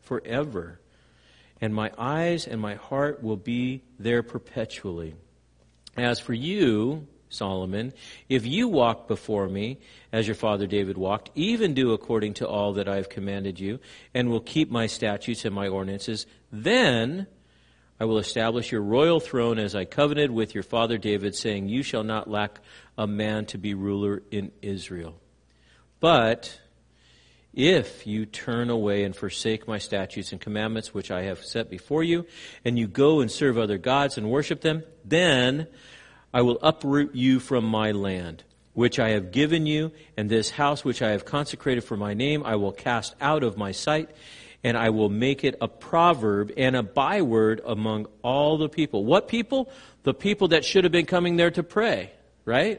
Speaker 2: forever, and my eyes and my heart will be there perpetually. As for you, Solomon, if you walk before me, as your father David walked, even do according to all that I have commanded you, and will keep my statutes and my ordinances, then I will establish your royal throne as I covenanted with your father David, saying, you shall not lack a man to be ruler in Israel. But if you turn away and forsake my statutes and commandments which I have set before you, and you go and serve other gods and worship them, then I will uproot you from my land, which I have given you, and this house which I have consecrated for my name I will cast out of my sight, and I will make it a proverb and a byword among all the people. What people? The people that should have been coming there to pray, right?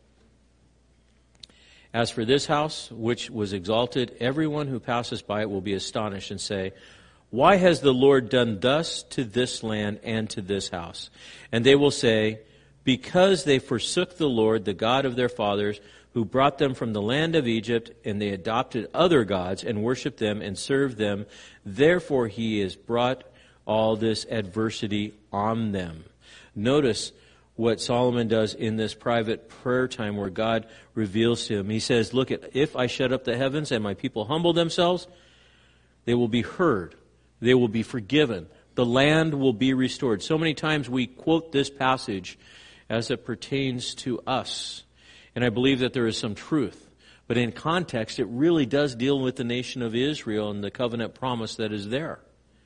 Speaker 2: As for this house, which was exalted, everyone who passes by it will be astonished and say, why has the Lord done thus to this land and to this house? And they will say, because they forsook the Lord, the God of their fathers, who brought them from the land of Egypt, and they adopted other gods and worshipped them and served them. Therefore he has brought all this adversity on them. Notice what Solomon does in this private prayer time where God reveals to him. He says, look, if I shut up the heavens and my people humble themselves, they will be heard. They will be forgiven. The land will be restored. So many times we quote this passage as it pertains to us. And I believe that there is some truth. But in context, it really does deal with the nation of Israel and the covenant promise that is there.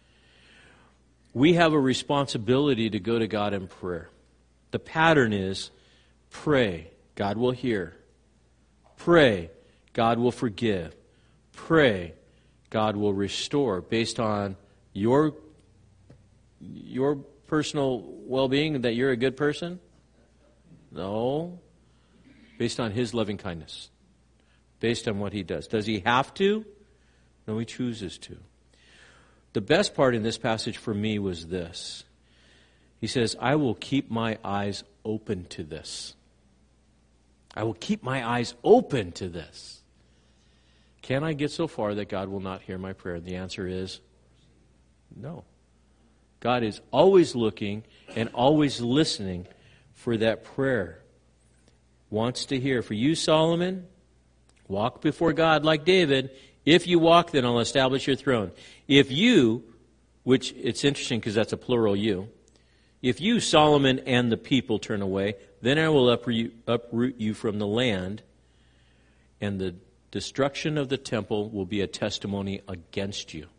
Speaker 2: We have a responsibility to go to God in prayer. The pattern is pray, God will hear. Pray, God will forgive. Pray, God will restore based on your personal well-being, that you're a good person? No. Based on His loving kindness. Based on what He does. Does He have to? No, He chooses to. The best part in this passage for me was this. He says, I will keep my eyes open to this. I will keep my eyes open to this. Can I get so far that God will not hear my prayer? And the answer is no. God is always looking and always listening for that prayer. Wants to hear. For you, Solomon, walk before God like David. If you walk, then I'll establish your throne. If you, which it's interesting because that's a plural you, if you, Solomon, and the people turn away, then I will uproot you from the land, and the destruction of the temple will be a testimony against you.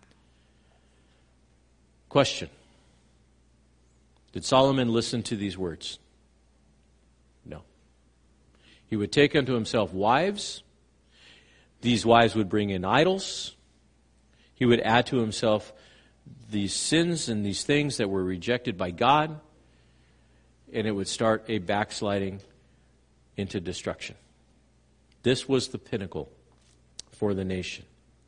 Speaker 2: Question. Did Solomon listen to these words? No. He would take unto himself wives. These wives would bring in idols. He would add to himself these sins and these things that were rejected by God, and it would start a backsliding into destruction. This was the pinnacle for the nation.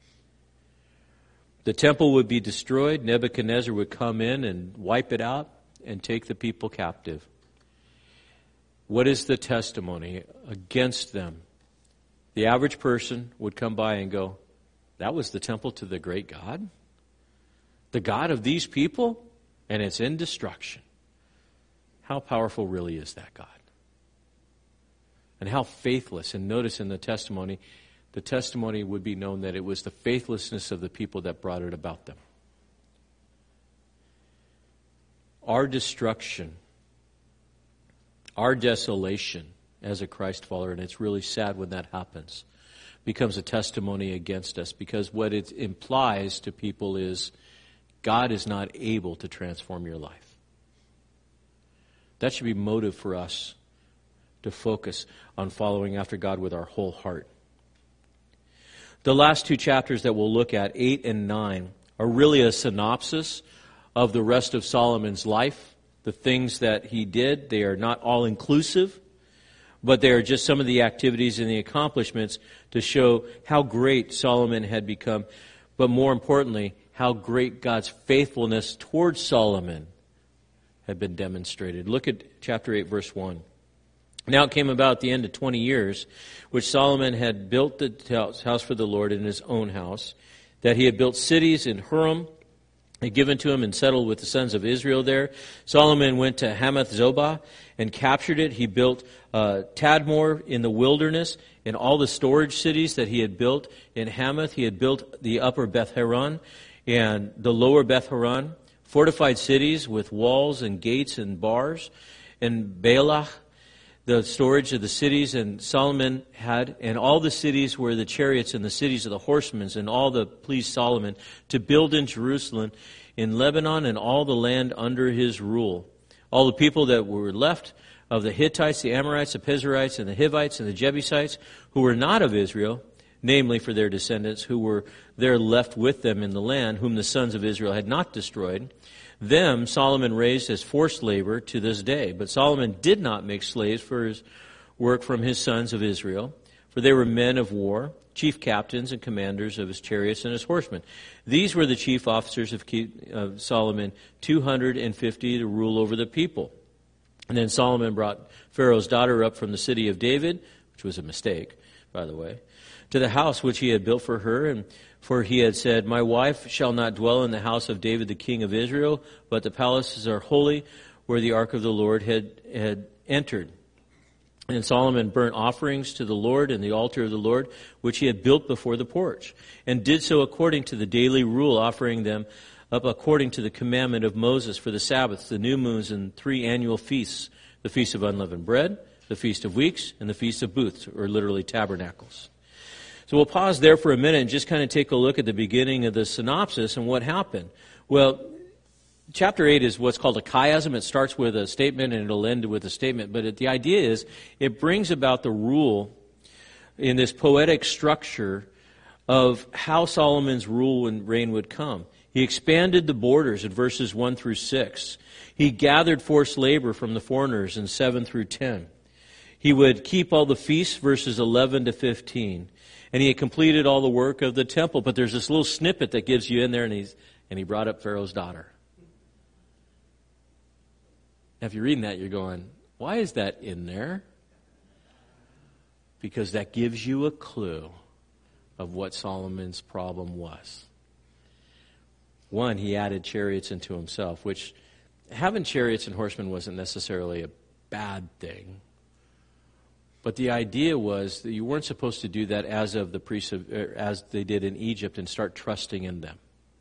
Speaker 2: The temple would be destroyed. Nebuchadnezzar would come in and wipe it out and take the people captive. What is the testimony against them? The average person would come by and go, that was the temple to the great God? The God of these people? And it's in destruction. How powerful really is that God? And how faithless. And notice in the testimony would be known that it was the faithlessness of the people that brought it about them. Our destruction, our desolation as a Christ follower, and it's really sad when that happens, becomes a testimony against us, because what it implies to people is God is not able to transform your life. That should be motive for us to focus on following after God with our whole heart. The last two chapters that we'll look at, 8 and 9, are really a synopsis of the rest of Solomon's life. The things that he did, they are not all inclusive, but they are just some of the activities and the accomplishments to show how great Solomon had become, but more importantly, how great God's faithfulness towards Solomon had been demonstrated. Look at chapter 8, verse 1. Now it came about at the end of 20 years, which Solomon had built the house for the Lord in his own house, that he had built cities in Huram, and given to him and settled with the sons of Israel there. Solomon went to Hamath Zobah and captured it. He built Tadmor in the wilderness and all the storage cities that he had built in Hamath. He had built the upper Beth Horon and the lower Beth Horon, fortified cities with walls and gates and bars. And Baalah, the storage of the cities, and Solomon had, and all the cities were the chariots and the cities of the horsemen, and all that pleased Solomon to build in Jerusalem, in Lebanon, and all the land under his rule. All the people that were left of the Hittites, the Amorites, the Perizzites, and the Hivites, and the Jebusites, who were not of Israel, namely for their descendants, who were there left with them in the land, whom the sons of Israel had not destroyed, them Solomon raised as forced labor to this day. But Solomon did not make slaves for his work from his sons of Israel, for they were men of war, chief captains and commanders of his chariots and his horsemen. These were the chief officers of Solomon, 250 to rule over the people. And then Solomon brought Pharaoh's daughter up from the city of David, which was a mistake, by the way, to the house which he had built for her, and for he had said, my wife shall not dwell in the house of David the king of Israel, but the palaces are holy, where the ark of the Lord had entered. And Solomon burnt offerings to the Lord in the altar of the Lord, which he had built before the porch, and did so according to the daily rule, offering them up according to the commandment of Moses for the Sabbaths, the new moons, and 3 annual feasts, the Feast of Unleavened Bread, the Feast of Weeks, and the Feast of Booths, or literally tabernacles. So we'll pause there for a minute and just kind of take a look at the beginning of the synopsis and what happened. Well, chapter 8 is what's called a chiasm. It starts with a statement and it'll end with a statement. But the idea is it brings about the rule in this poetic structure of how Solomon's rule and reign would come. He expanded the borders in verses 1 through 6. He gathered forced labor from the foreigners in 7 through 10. He would keep all the feasts, verses 11 to 15. And he had completed all the work of the temple. But there's this little snippet that gives you in there, and he brought up Pharaoh's daughter. Now, if you're reading that, you're going, why is that in there? Because that gives you a clue of what Solomon's problem was. One, he added chariots into himself, which having chariots and horsemen wasn't necessarily a bad thing. But the idea was that you weren't supposed to do that as of the priests, as they did in Egypt, and start trusting in them.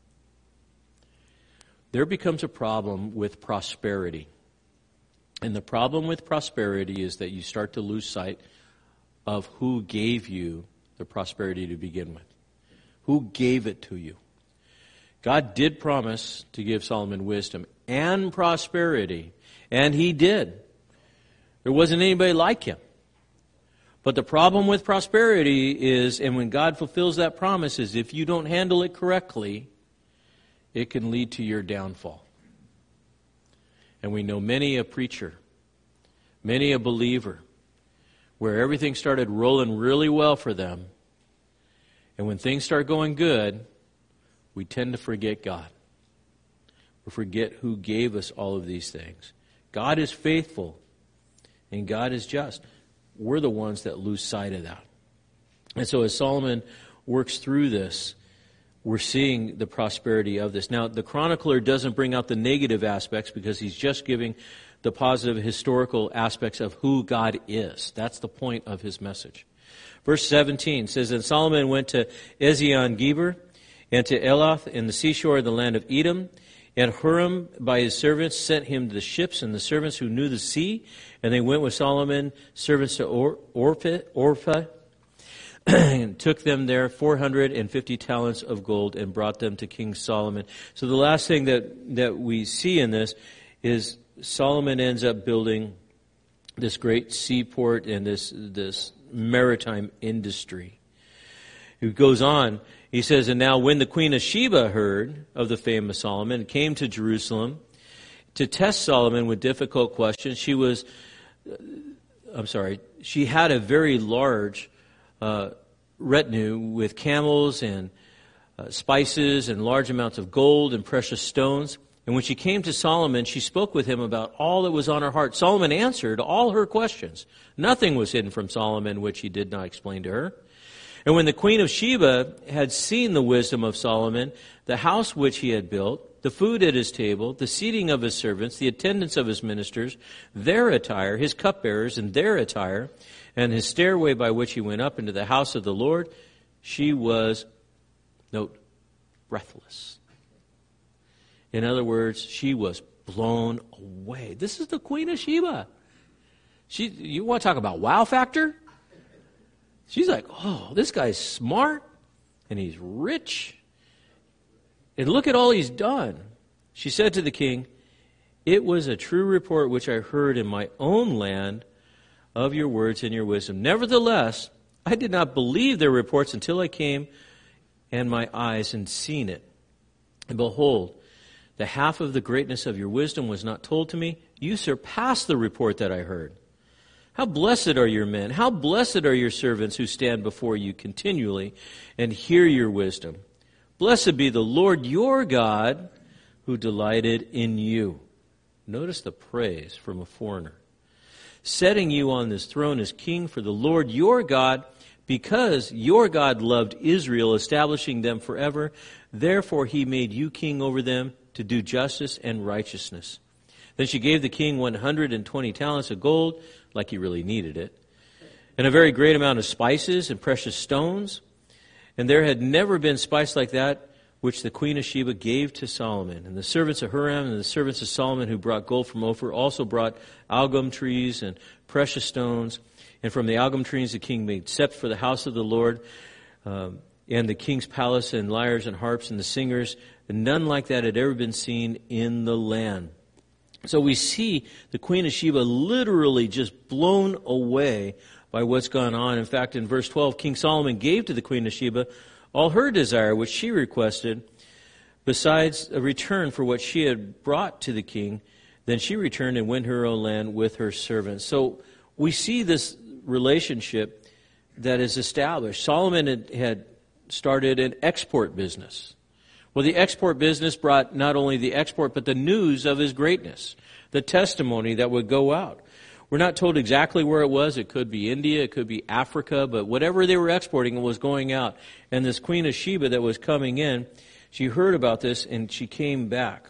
Speaker 2: There becomes a problem with prosperity. And the problem with prosperity is that you start to lose sight of who gave you the prosperity to begin with. Who gave it to you? God did promise to give Solomon wisdom and prosperity, and he did. There wasn't anybody like him. But the problem with prosperity is, and when God fulfills that promise, is if you don't handle it correctly, it can lead to your downfall. And we know many a preacher, many a believer, where everything started rolling really well for them, and when things start going good, we tend to forget God. We forget who gave us all of these things. God is faithful, and God is just. We're the ones that lose sight of that. And so as Solomon works through this, we're seeing the prosperity of this. Now, the chronicler doesn't bring out the negative aspects because he's just giving the positive historical aspects of who God is. That's the point of his message. Verse 17 says, and Solomon went to Ezion-Geber and to Elath in the seashore of the land of Edom. And Huram, by his servants, sent him the ships and the servants who knew the sea. And they went with Solomon, servants to Orpah, and took them there 450 talents of gold and brought them to King Solomon. So the last thing that we see in this is Solomon ends up building this great seaport and this maritime industry. He goes on. He says, and now when the queen of Sheba heard of the fame of Solomon and came to Jerusalem to test Solomon with difficult questions, she had a very large retinue with camels and spices and large amounts of gold and precious stones. And when she came to Solomon, she spoke with him about all that was on her heart. Solomon answered all her questions. Nothing was hidden from Solomon which he did not explain to her. And when the queen of Sheba had seen the wisdom of Solomon, the house which he had built, the food at his table, the seating of his servants, the attendance of his ministers, their attire, his cupbearers and their attire, and his stairway by which he went up into the house of the Lord, she was, note, breathless. In other words, she was blown away. This is the Queen of Sheba. You want to talk about wow factor? She's like, oh, this guy's smart, and he's rich. And look at all he's done. She said to the king, it was a true report which I heard in my own land of your words and your wisdom. Nevertheless, I did not believe their reports until I came and my eyes and seen it. And behold, the half of the greatness of your wisdom was not told to me. You surpassed the report that I heard. How blessed are your men, how blessed are your servants who stand before you continually and hear your wisdom. Blessed be the Lord your God who delighted in you. Notice the praise from a foreigner. Setting you on this throne as king for the Lord your God, because your God loved Israel, establishing them forever. Therefore he made you king over them to do justice and righteousness. Then she gave the king 120 talents of gold, like he really needed it, and a very great amount of spices and precious stones. And there had never been spice like that which the queen of Sheba gave to Solomon. And the servants of Huram and the servants of Solomon who brought gold from Ophir also brought algum trees and precious stones. And from the algum trees the king made scepters for the house of the Lord, and the king's palace, and lyres and harps and the singers. And none like that had ever been seen in the land. So we see the Queen of Sheba literally just blown away by what's gone on. In fact, in verse 12, King Solomon gave to the Queen of Sheba all her desire, which she requested, besides a return for what she had brought to the king. Then she returned and went to her own land with her servants. So we see this relationship that is established. Solomon had started an export business. Well, the export business brought not only the export, but the news of his greatness, the testimony that would go out. We're not told exactly where it was. It could be India, it could be Africa, but whatever they were exporting was going out. And this Queen of Sheba that was coming in, she heard about this and she came back.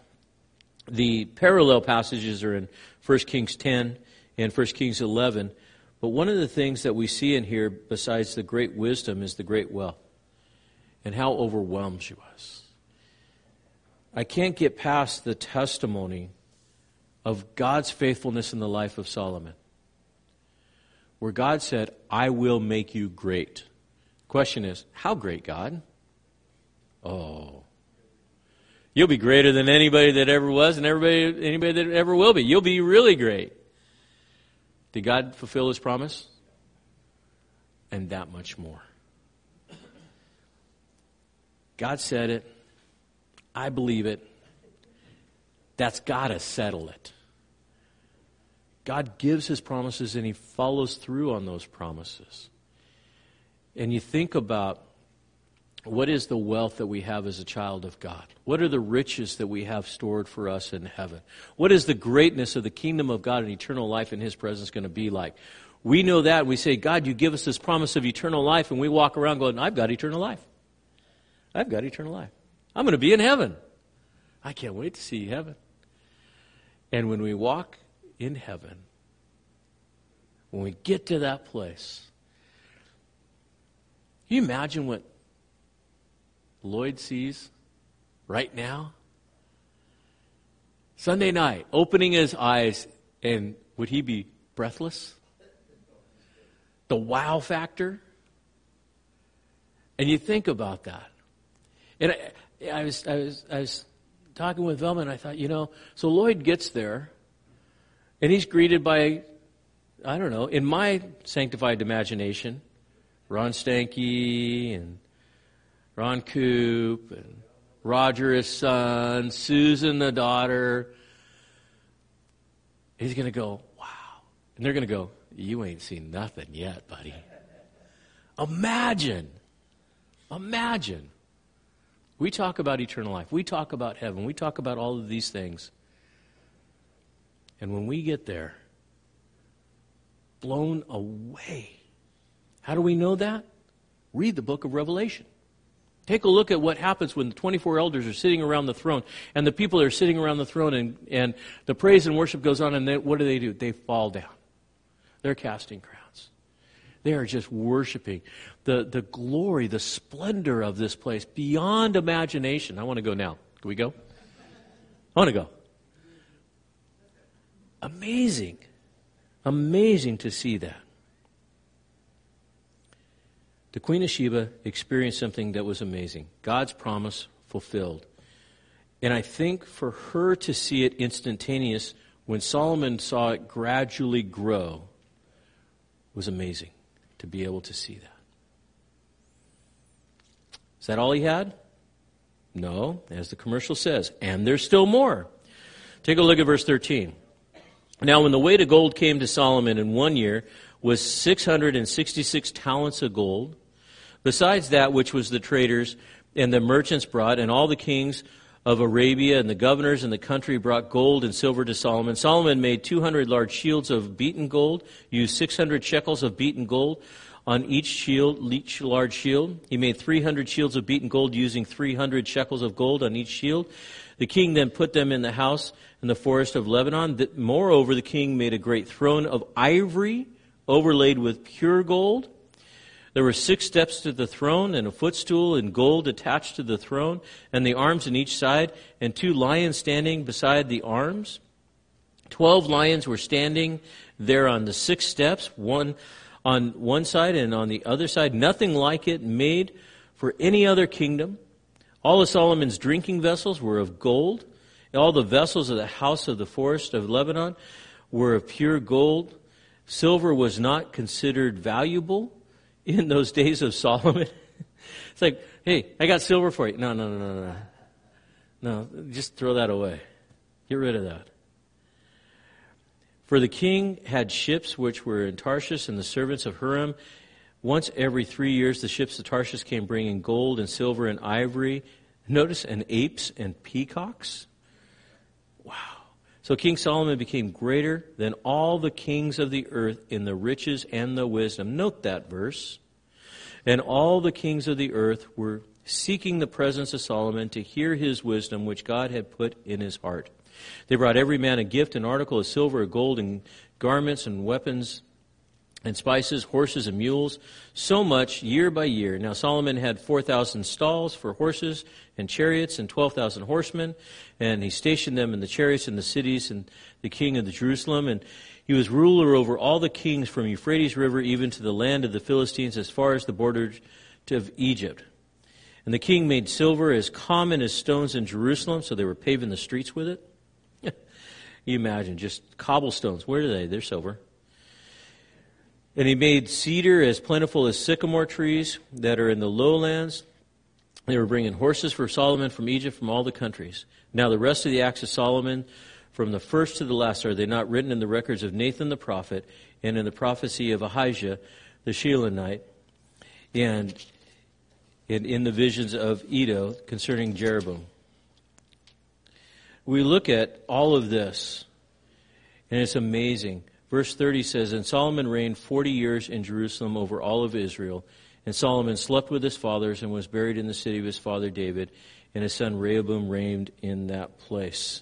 Speaker 2: The parallel passages are in 1 Kings 10 and 1 Kings 11. But one of the things that we see in here, besides the great wisdom, is the great wealth and how overwhelmed she was. I can't get past the testimony of God's faithfulness in the life of Solomon, where God said, I will make you great. The question is, how great, God? Oh, you'll be greater than anybody that ever was and anybody that ever will be. You'll be really great. Did God fulfill His promise? And that much more. God said it. I believe it. That's got to settle it. God gives His promises and He follows through on those promises. And you think about what is the wealth that we have as a child of God? What are the riches that we have stored for us in heaven? What is the greatness of the kingdom of God and eternal life in His presence going to be like? We know that and we say, God, you give us this promise of eternal life, and we walk around going, I've got eternal life. I've got eternal life. I'm going to be in heaven. I can't wait to see heaven. And when we walk in heaven, when we get to that place, can you imagine what Lloyd sees right now? Sunday night, opening his eyes, and would he be breathless? The wow factor? And you think about that. And I was talking with Velma, and I thought, so Lloyd gets there, and he's greeted by, I don't know, in my sanctified imagination, Ron Stanky and Ron Coop and Roger, his son, Susan, the daughter. He's going to go, wow. And they're going to go, you ain't seen nothing yet, buddy. Imagine. We talk about eternal life. We talk about heaven. We talk about all of these things. And when we get there, blown away. How do we know that? Read the book of Revelation. Take a look at what happens when the 24 elders are sitting around the throne, and the people are sitting around the throne, and the praise and worship goes on, and what do? They fall down. They're casting crowns. They are just worshiping the glory, the splendor of this place beyond imagination. I want to go now. Can we go? I want to go. Amazing. Amazing to see that. The Queen of Sheba experienced something that was amazing. God's promise fulfilled. And I think for her to see it instantaneous when Solomon saw it gradually grow was amazing to be able to see that. Is that all he had? No, as the commercial says, and there's still more. Take a look at verse 13. Now when the weight of gold came to Solomon in 1 year was 666 talents of gold, besides that which was the traders and the merchants brought, and all the kings of Arabia and the governors in the country brought gold and silver to Solomon. Solomon made 200 large shields of beaten gold, used 600 shekels of beaten gold on each large shield. He made 300 shields of beaten gold, using 300 shekels of gold on each shield. The king then put them in the house in the forest of Lebanon. Moreover, the king made a great throne of ivory overlaid with pure gold. There were 6 steps to the throne, and a footstool in gold attached to the throne, and the arms on each side, and 2 lions standing beside the arms. 12 lions were standing there on the 6 steps, one on one side and on the other side. Nothing like it made for any other kingdom. All of Solomon's drinking vessels were of gold. All the vessels of the house of the forest of Lebanon were of pure gold. Silver was not considered valuable in those days of Solomon. It's like, hey, I got silver for you. No. No, just throw that away. Get rid of that. For the king had ships which were in Tarshish, and the servants of Huram. Once every 3 years the ships of Tarshish came bringing gold and silver and ivory. Notice, and apes and peacocks. Wow. So King Solomon became greater than all the kings of the earth in the riches and the wisdom. Note that verse. And all the kings of the earth were seeking the presence of Solomon to hear his wisdom, which God had put in his heart. They brought every man a gift, an article of silver, or gold, and garments, and weapons, and spices, horses, and mules, so much year by year. Now Solomon had 4,000 stalls for horses and chariots, and 12,000 horsemen, and he stationed them in the chariots in the cities, and the king of the Jerusalem. And he was ruler over all the kings from Euphrates River even to the land of the Philistines, as far as the border of Egypt. And the king made silver as common as stones in Jerusalem, so they were paving the streets with it. You imagine, just cobblestones. Where are they? They're silver. And he made cedar as plentiful as sycamore trees that are in the lowlands. They were bringing horses for Solomon from Egypt, from all the countries. Now the rest of the acts of Solomon, from the first to the last, are they not written in the records of Nathan the prophet, and in the prophecy of Ahijah the Shilonite, and in the visions of Iddo concerning Jeroboam? We look at all of this, and it's amazing. Verse 30 says, And Solomon reigned 40 years in Jerusalem over all of Israel. And Solomon slept with his fathers and was buried in the city of his father David. And his son Rehoboam reigned in that place.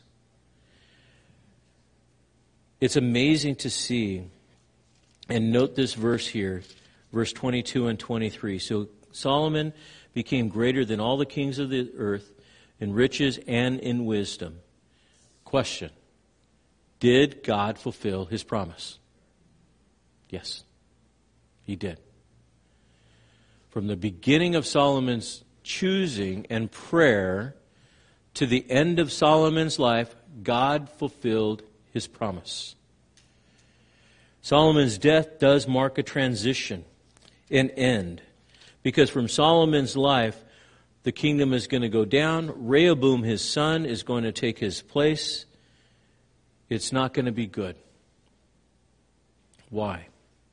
Speaker 2: It's amazing to see, and note this verse here, verse 22 and 23. So Solomon became greater than all the kings of the earth in riches and in wisdom. Question: did God fulfill his promise? Yes, he did. From the beginning of Solomon's choosing and prayer to the end of Solomon's life, God fulfilled his promise. Solomon's death does mark a transition, an end, because from Solomon's life, the kingdom is going to go down. Rehoboam, his son, is going to take his place. It's not going to be good. Why?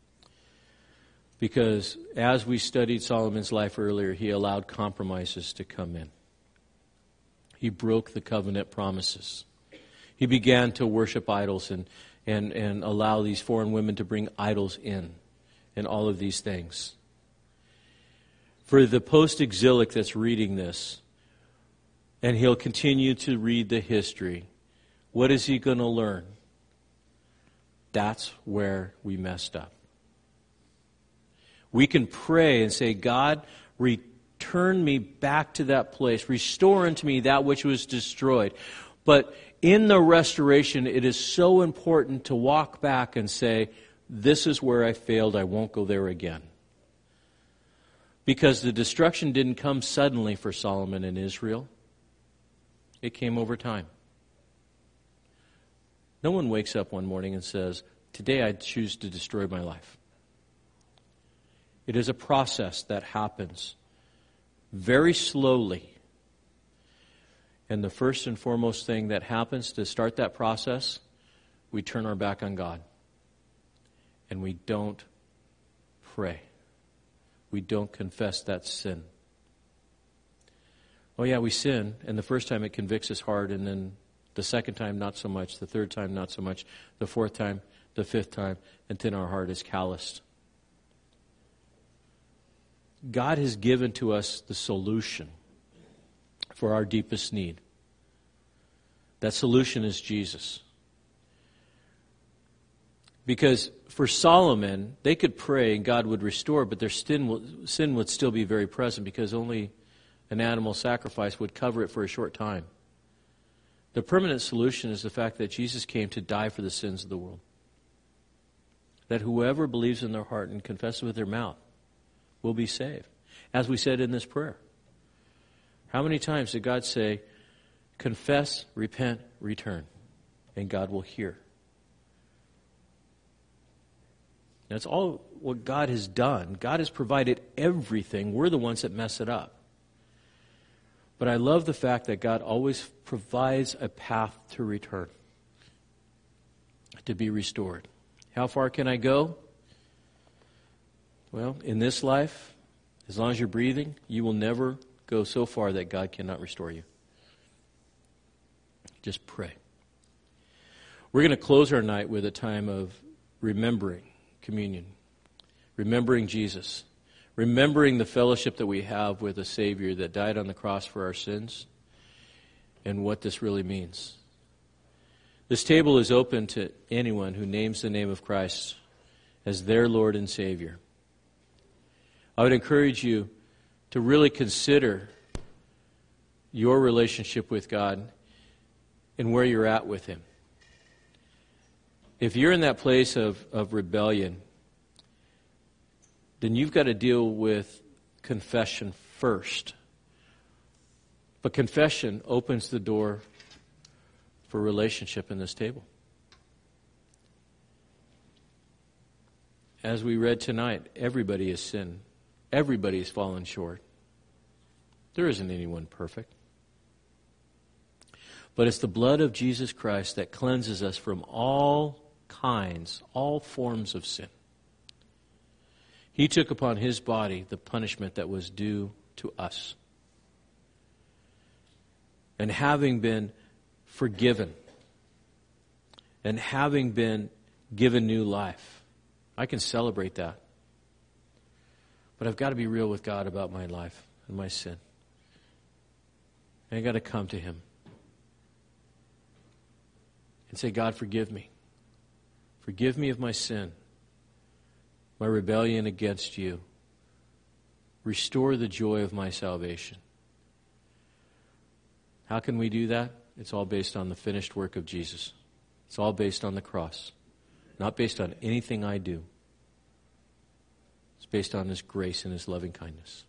Speaker 2: Because as we studied Solomon's life earlier, he allowed compromises to come in. He broke the covenant promises. He began to worship idols and allow these foreign women to bring idols in and all of these things. For the post-exilic that's reading this, and he'll continue to read the history, what is he going to learn? That's where we messed up. We can pray and say, God, return me back to that place. Restore unto me that which was destroyed. But in the restoration, it is so important to walk back and say, this is where I failed. I won't go there again. Because the destruction didn't come suddenly for Solomon and Israel. It came over time. No one wakes up one morning and says, today I choose to destroy my life. It is a process that happens very slowly. And the first and foremost thing that happens to start that process, we turn our back on God. And we don't pray. We don't confess that sin. Oh yeah, we sin, and the first time it convicts us hard, and then the second time not so much, the third time not so much, the fourth time, the fifth time, and then our heart is calloused. God has given to us the solution for our deepest need. That solution is Jesus. Because for Solomon, they could pray and God would restore, but their sin would still be very present because only an animal sacrifice would cover it for a short time. The permanent solution is the fact that Jesus came to die for the sins of the world. That whoever believes in their heart and confesses with their mouth will be saved. As we said in this prayer. How many times did God say, confess, repent, return, and God will hear? That's all what God has done. God has provided everything. We're the ones that mess it up. But I love the fact that God always provides a path to return, to be restored. How far can I go? Well, in this life, as long as you're breathing, you will never go so far that God cannot restore you. Just pray. We're going to close our night with a time of remembering communion, remembering Jesus, remembering the fellowship that we have with a Savior that died on the cross for our sins, and what this really means. This table is open to anyone who names the name of Christ as their Lord and Savior. I would encourage you to really consider your relationship with God and where you're at with Him. If you're in that place of rebellion, then you've got to deal with confession first. But confession opens the door for relationship in this table. As we read tonight, everybody has sinned. Everybody has fallen short. There isn't anyone perfect. But it's the blood of Jesus Christ that cleanses us from all kinds, all forms of sin. He took upon His body the punishment that was due to us. And having been forgiven, and having been given new life, I can celebrate that. But I've got to be real with God about my life and my sin. And I've got to come to Him and say, God, forgive me. Forgive me of my sin, my rebellion against You. Restore the joy of my salvation. How can we do that? It's all based on the finished work of Jesus. It's all based on the cross. Not based on anything I do. It's based on His grace and His loving kindness.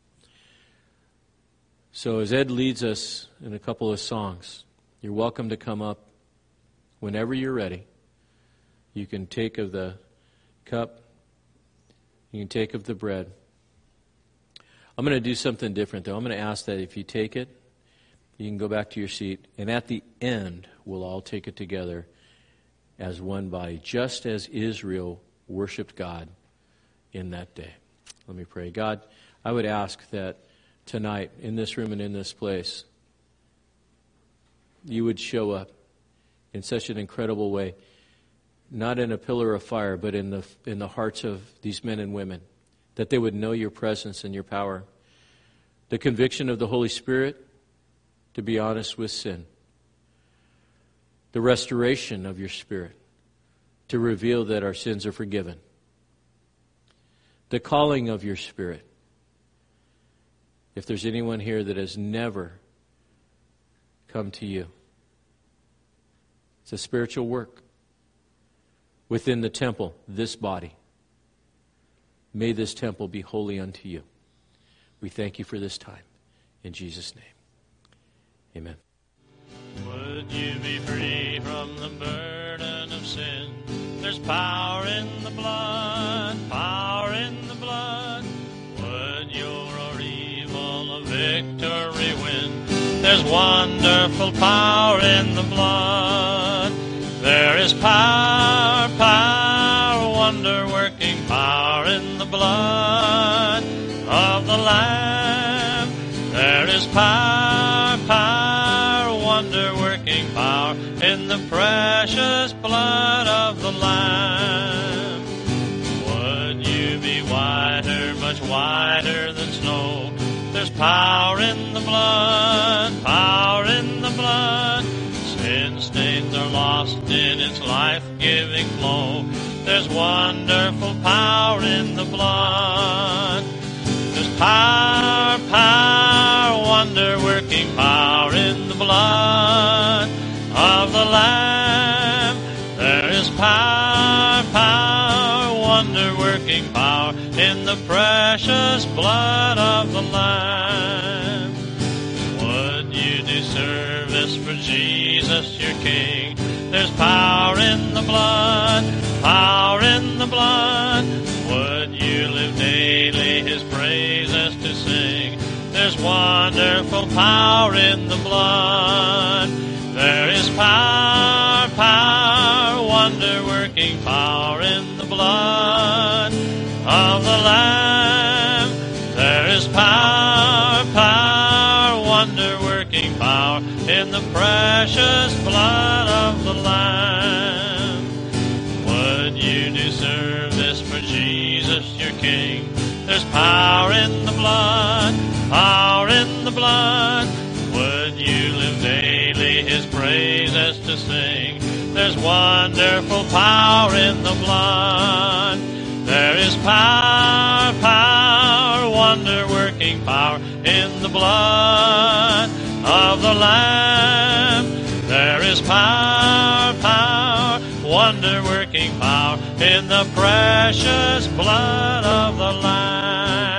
Speaker 2: So as Ed leads us in a couple of songs, you're welcome to come up whenever you're ready. You can take of the cup. You can take of the bread. I'm going to do something different, though. I'm going to ask that if you take it, you can go back to your seat. And at the end, we'll all take it together as one body, just as Israel worshiped God in that day. Let me pray. God, I would ask that tonight, in this room and in this place, You would show up in such an incredible way. Not in a pillar of fire, but in the hearts of these men and women, that they would know Your presence and Your power, the conviction of the Holy Spirit to be honest with sin, the restoration of your Spirit to reveal that our sins are forgiven, the calling of your Spirit. If there's anyone here that has never come to you, it's a spiritual work within the temple, this body. May this temple be holy unto you. We thank you for this time. In Jesus' name, amen.
Speaker 1: Would you be free from the burden of sin? There's power in the blood, power in the blood. Would your or evil a victory win? There's wonderful power in the blood. There is power, power, wonder-working power in the blood of the Lamb. There is power, power, wonder-working power in the precious blood of the Lamb. Would you be whiter, much whiter than snow? There's power in the blood, power in the blood. Sin stains are lost in its life-giving flow. There's wonderful power in the blood. There's power, power, wonder-working power in the blood of the Lamb. There is power, power, wonder-working power in the precious blood of the Lamb. Would you do service for Jesus, your King? There's power in the blood, power in the blood. Would you live daily his praises to sing? There's wonderful power in the blood. There is power, power, wonder-working power in the blood of the Lamb. There is power, power, wonder-working power in the precious blood of the Lamb. Would you do service for Jesus, your King? There's power in the blood, power in the blood. Would you live daily his praises to sing? There's wonderful power in the blood. There is power, power, wonder-working power in the blood of the Lamb. There is power, power, wonder-working power in the precious blood of the Lamb.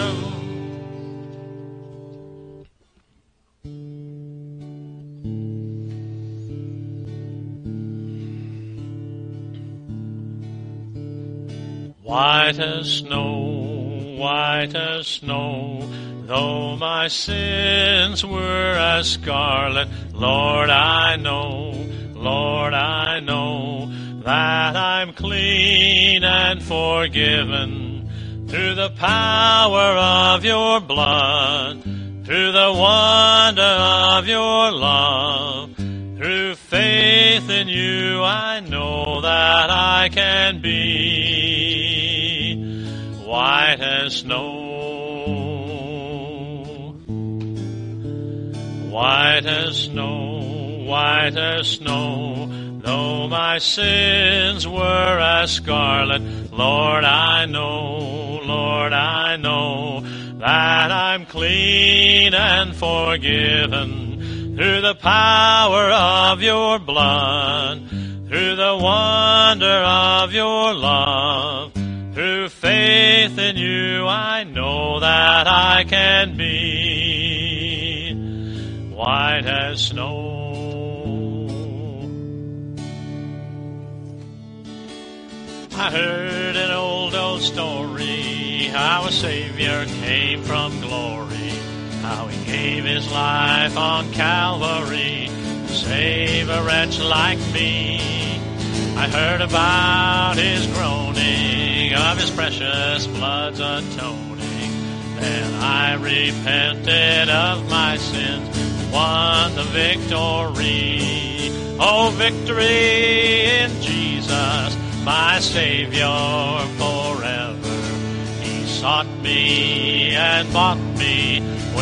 Speaker 1: White as snow, though my sins were as scarlet, Lord, I know that I'm clean and forgiven through the power of your blood, through the wonder of your love. Through faith in you, I know that I can be white as snow. White as snow, white as snow. Though my sins were as scarlet, Lord, I know that I'm clean and forgiven through the power of your blood, through the wonder of your love. Through faith in you, I know that I can be white as snow. I heard an old story, how a Savior came from glory, how he gave his life on Calvary to save a wretch like me. I heard about his groaning, of his precious blood's atoning. Then I repented of my sins, won the victory. Oh, victory in Jesus, my Savior forever. He sought me and bought me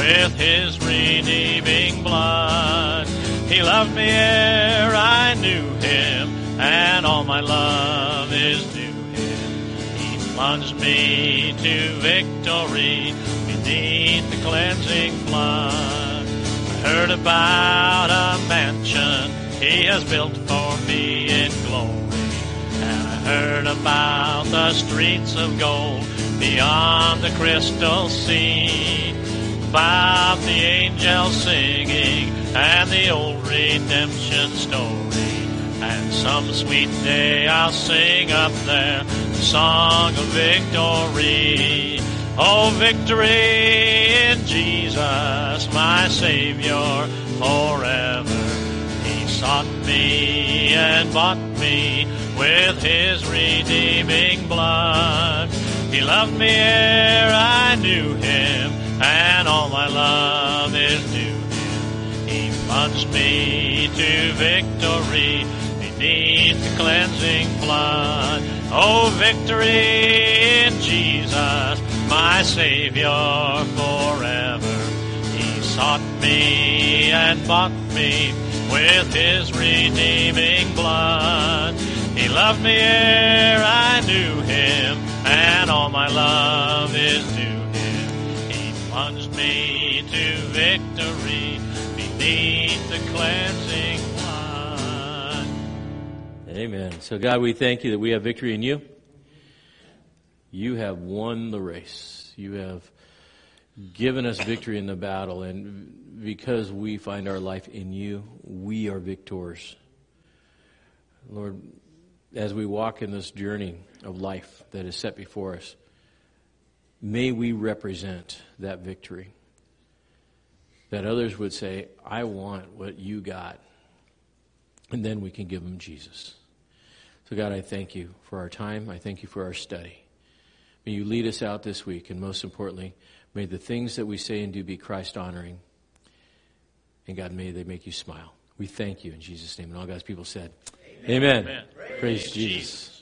Speaker 1: with his redeeming blood. He loved me ere I knew him, and all my love is due him. He plunged me to victory beneath the cleansing flood. I heard about a mansion he has built for me in glory, and I heard about the streets of gold beyond the crystal sea, about the angels singing and the old redemption story. And some sweet day I'll sing up there the song of victory. Oh, victory in Jesus, my Savior forever. He sought me and bought me with his redeeming blood. He loved me ere I knew him, and all my love is due him. He plunged me to victory beneath the cleansing flood. Oh, victory in Jesus, my Savior forever. He sought me and bought me with his redeeming blood. He loved me ere I knew him, and all my love is due him. He plunged me to victory beneath the cleansing flood.
Speaker 2: Amen. So God, we thank you that we have victory in you. You have won the race. You have given us victory in the battle, and because we find our life in you, we are victors. Lord, as we walk in this journey of life that is set before us, may we represent that victory. That others would say, I want what you got. And then we can give them Jesus. So God, I thank you for our time. I thank you for our study. May you lead us out this week, and most importantly, may the things that we say and do be Christ-honoring. And God, may they make you smile. We thank you in Jesus' name. And all God's people said, Amen. Amen. Praise Jesus.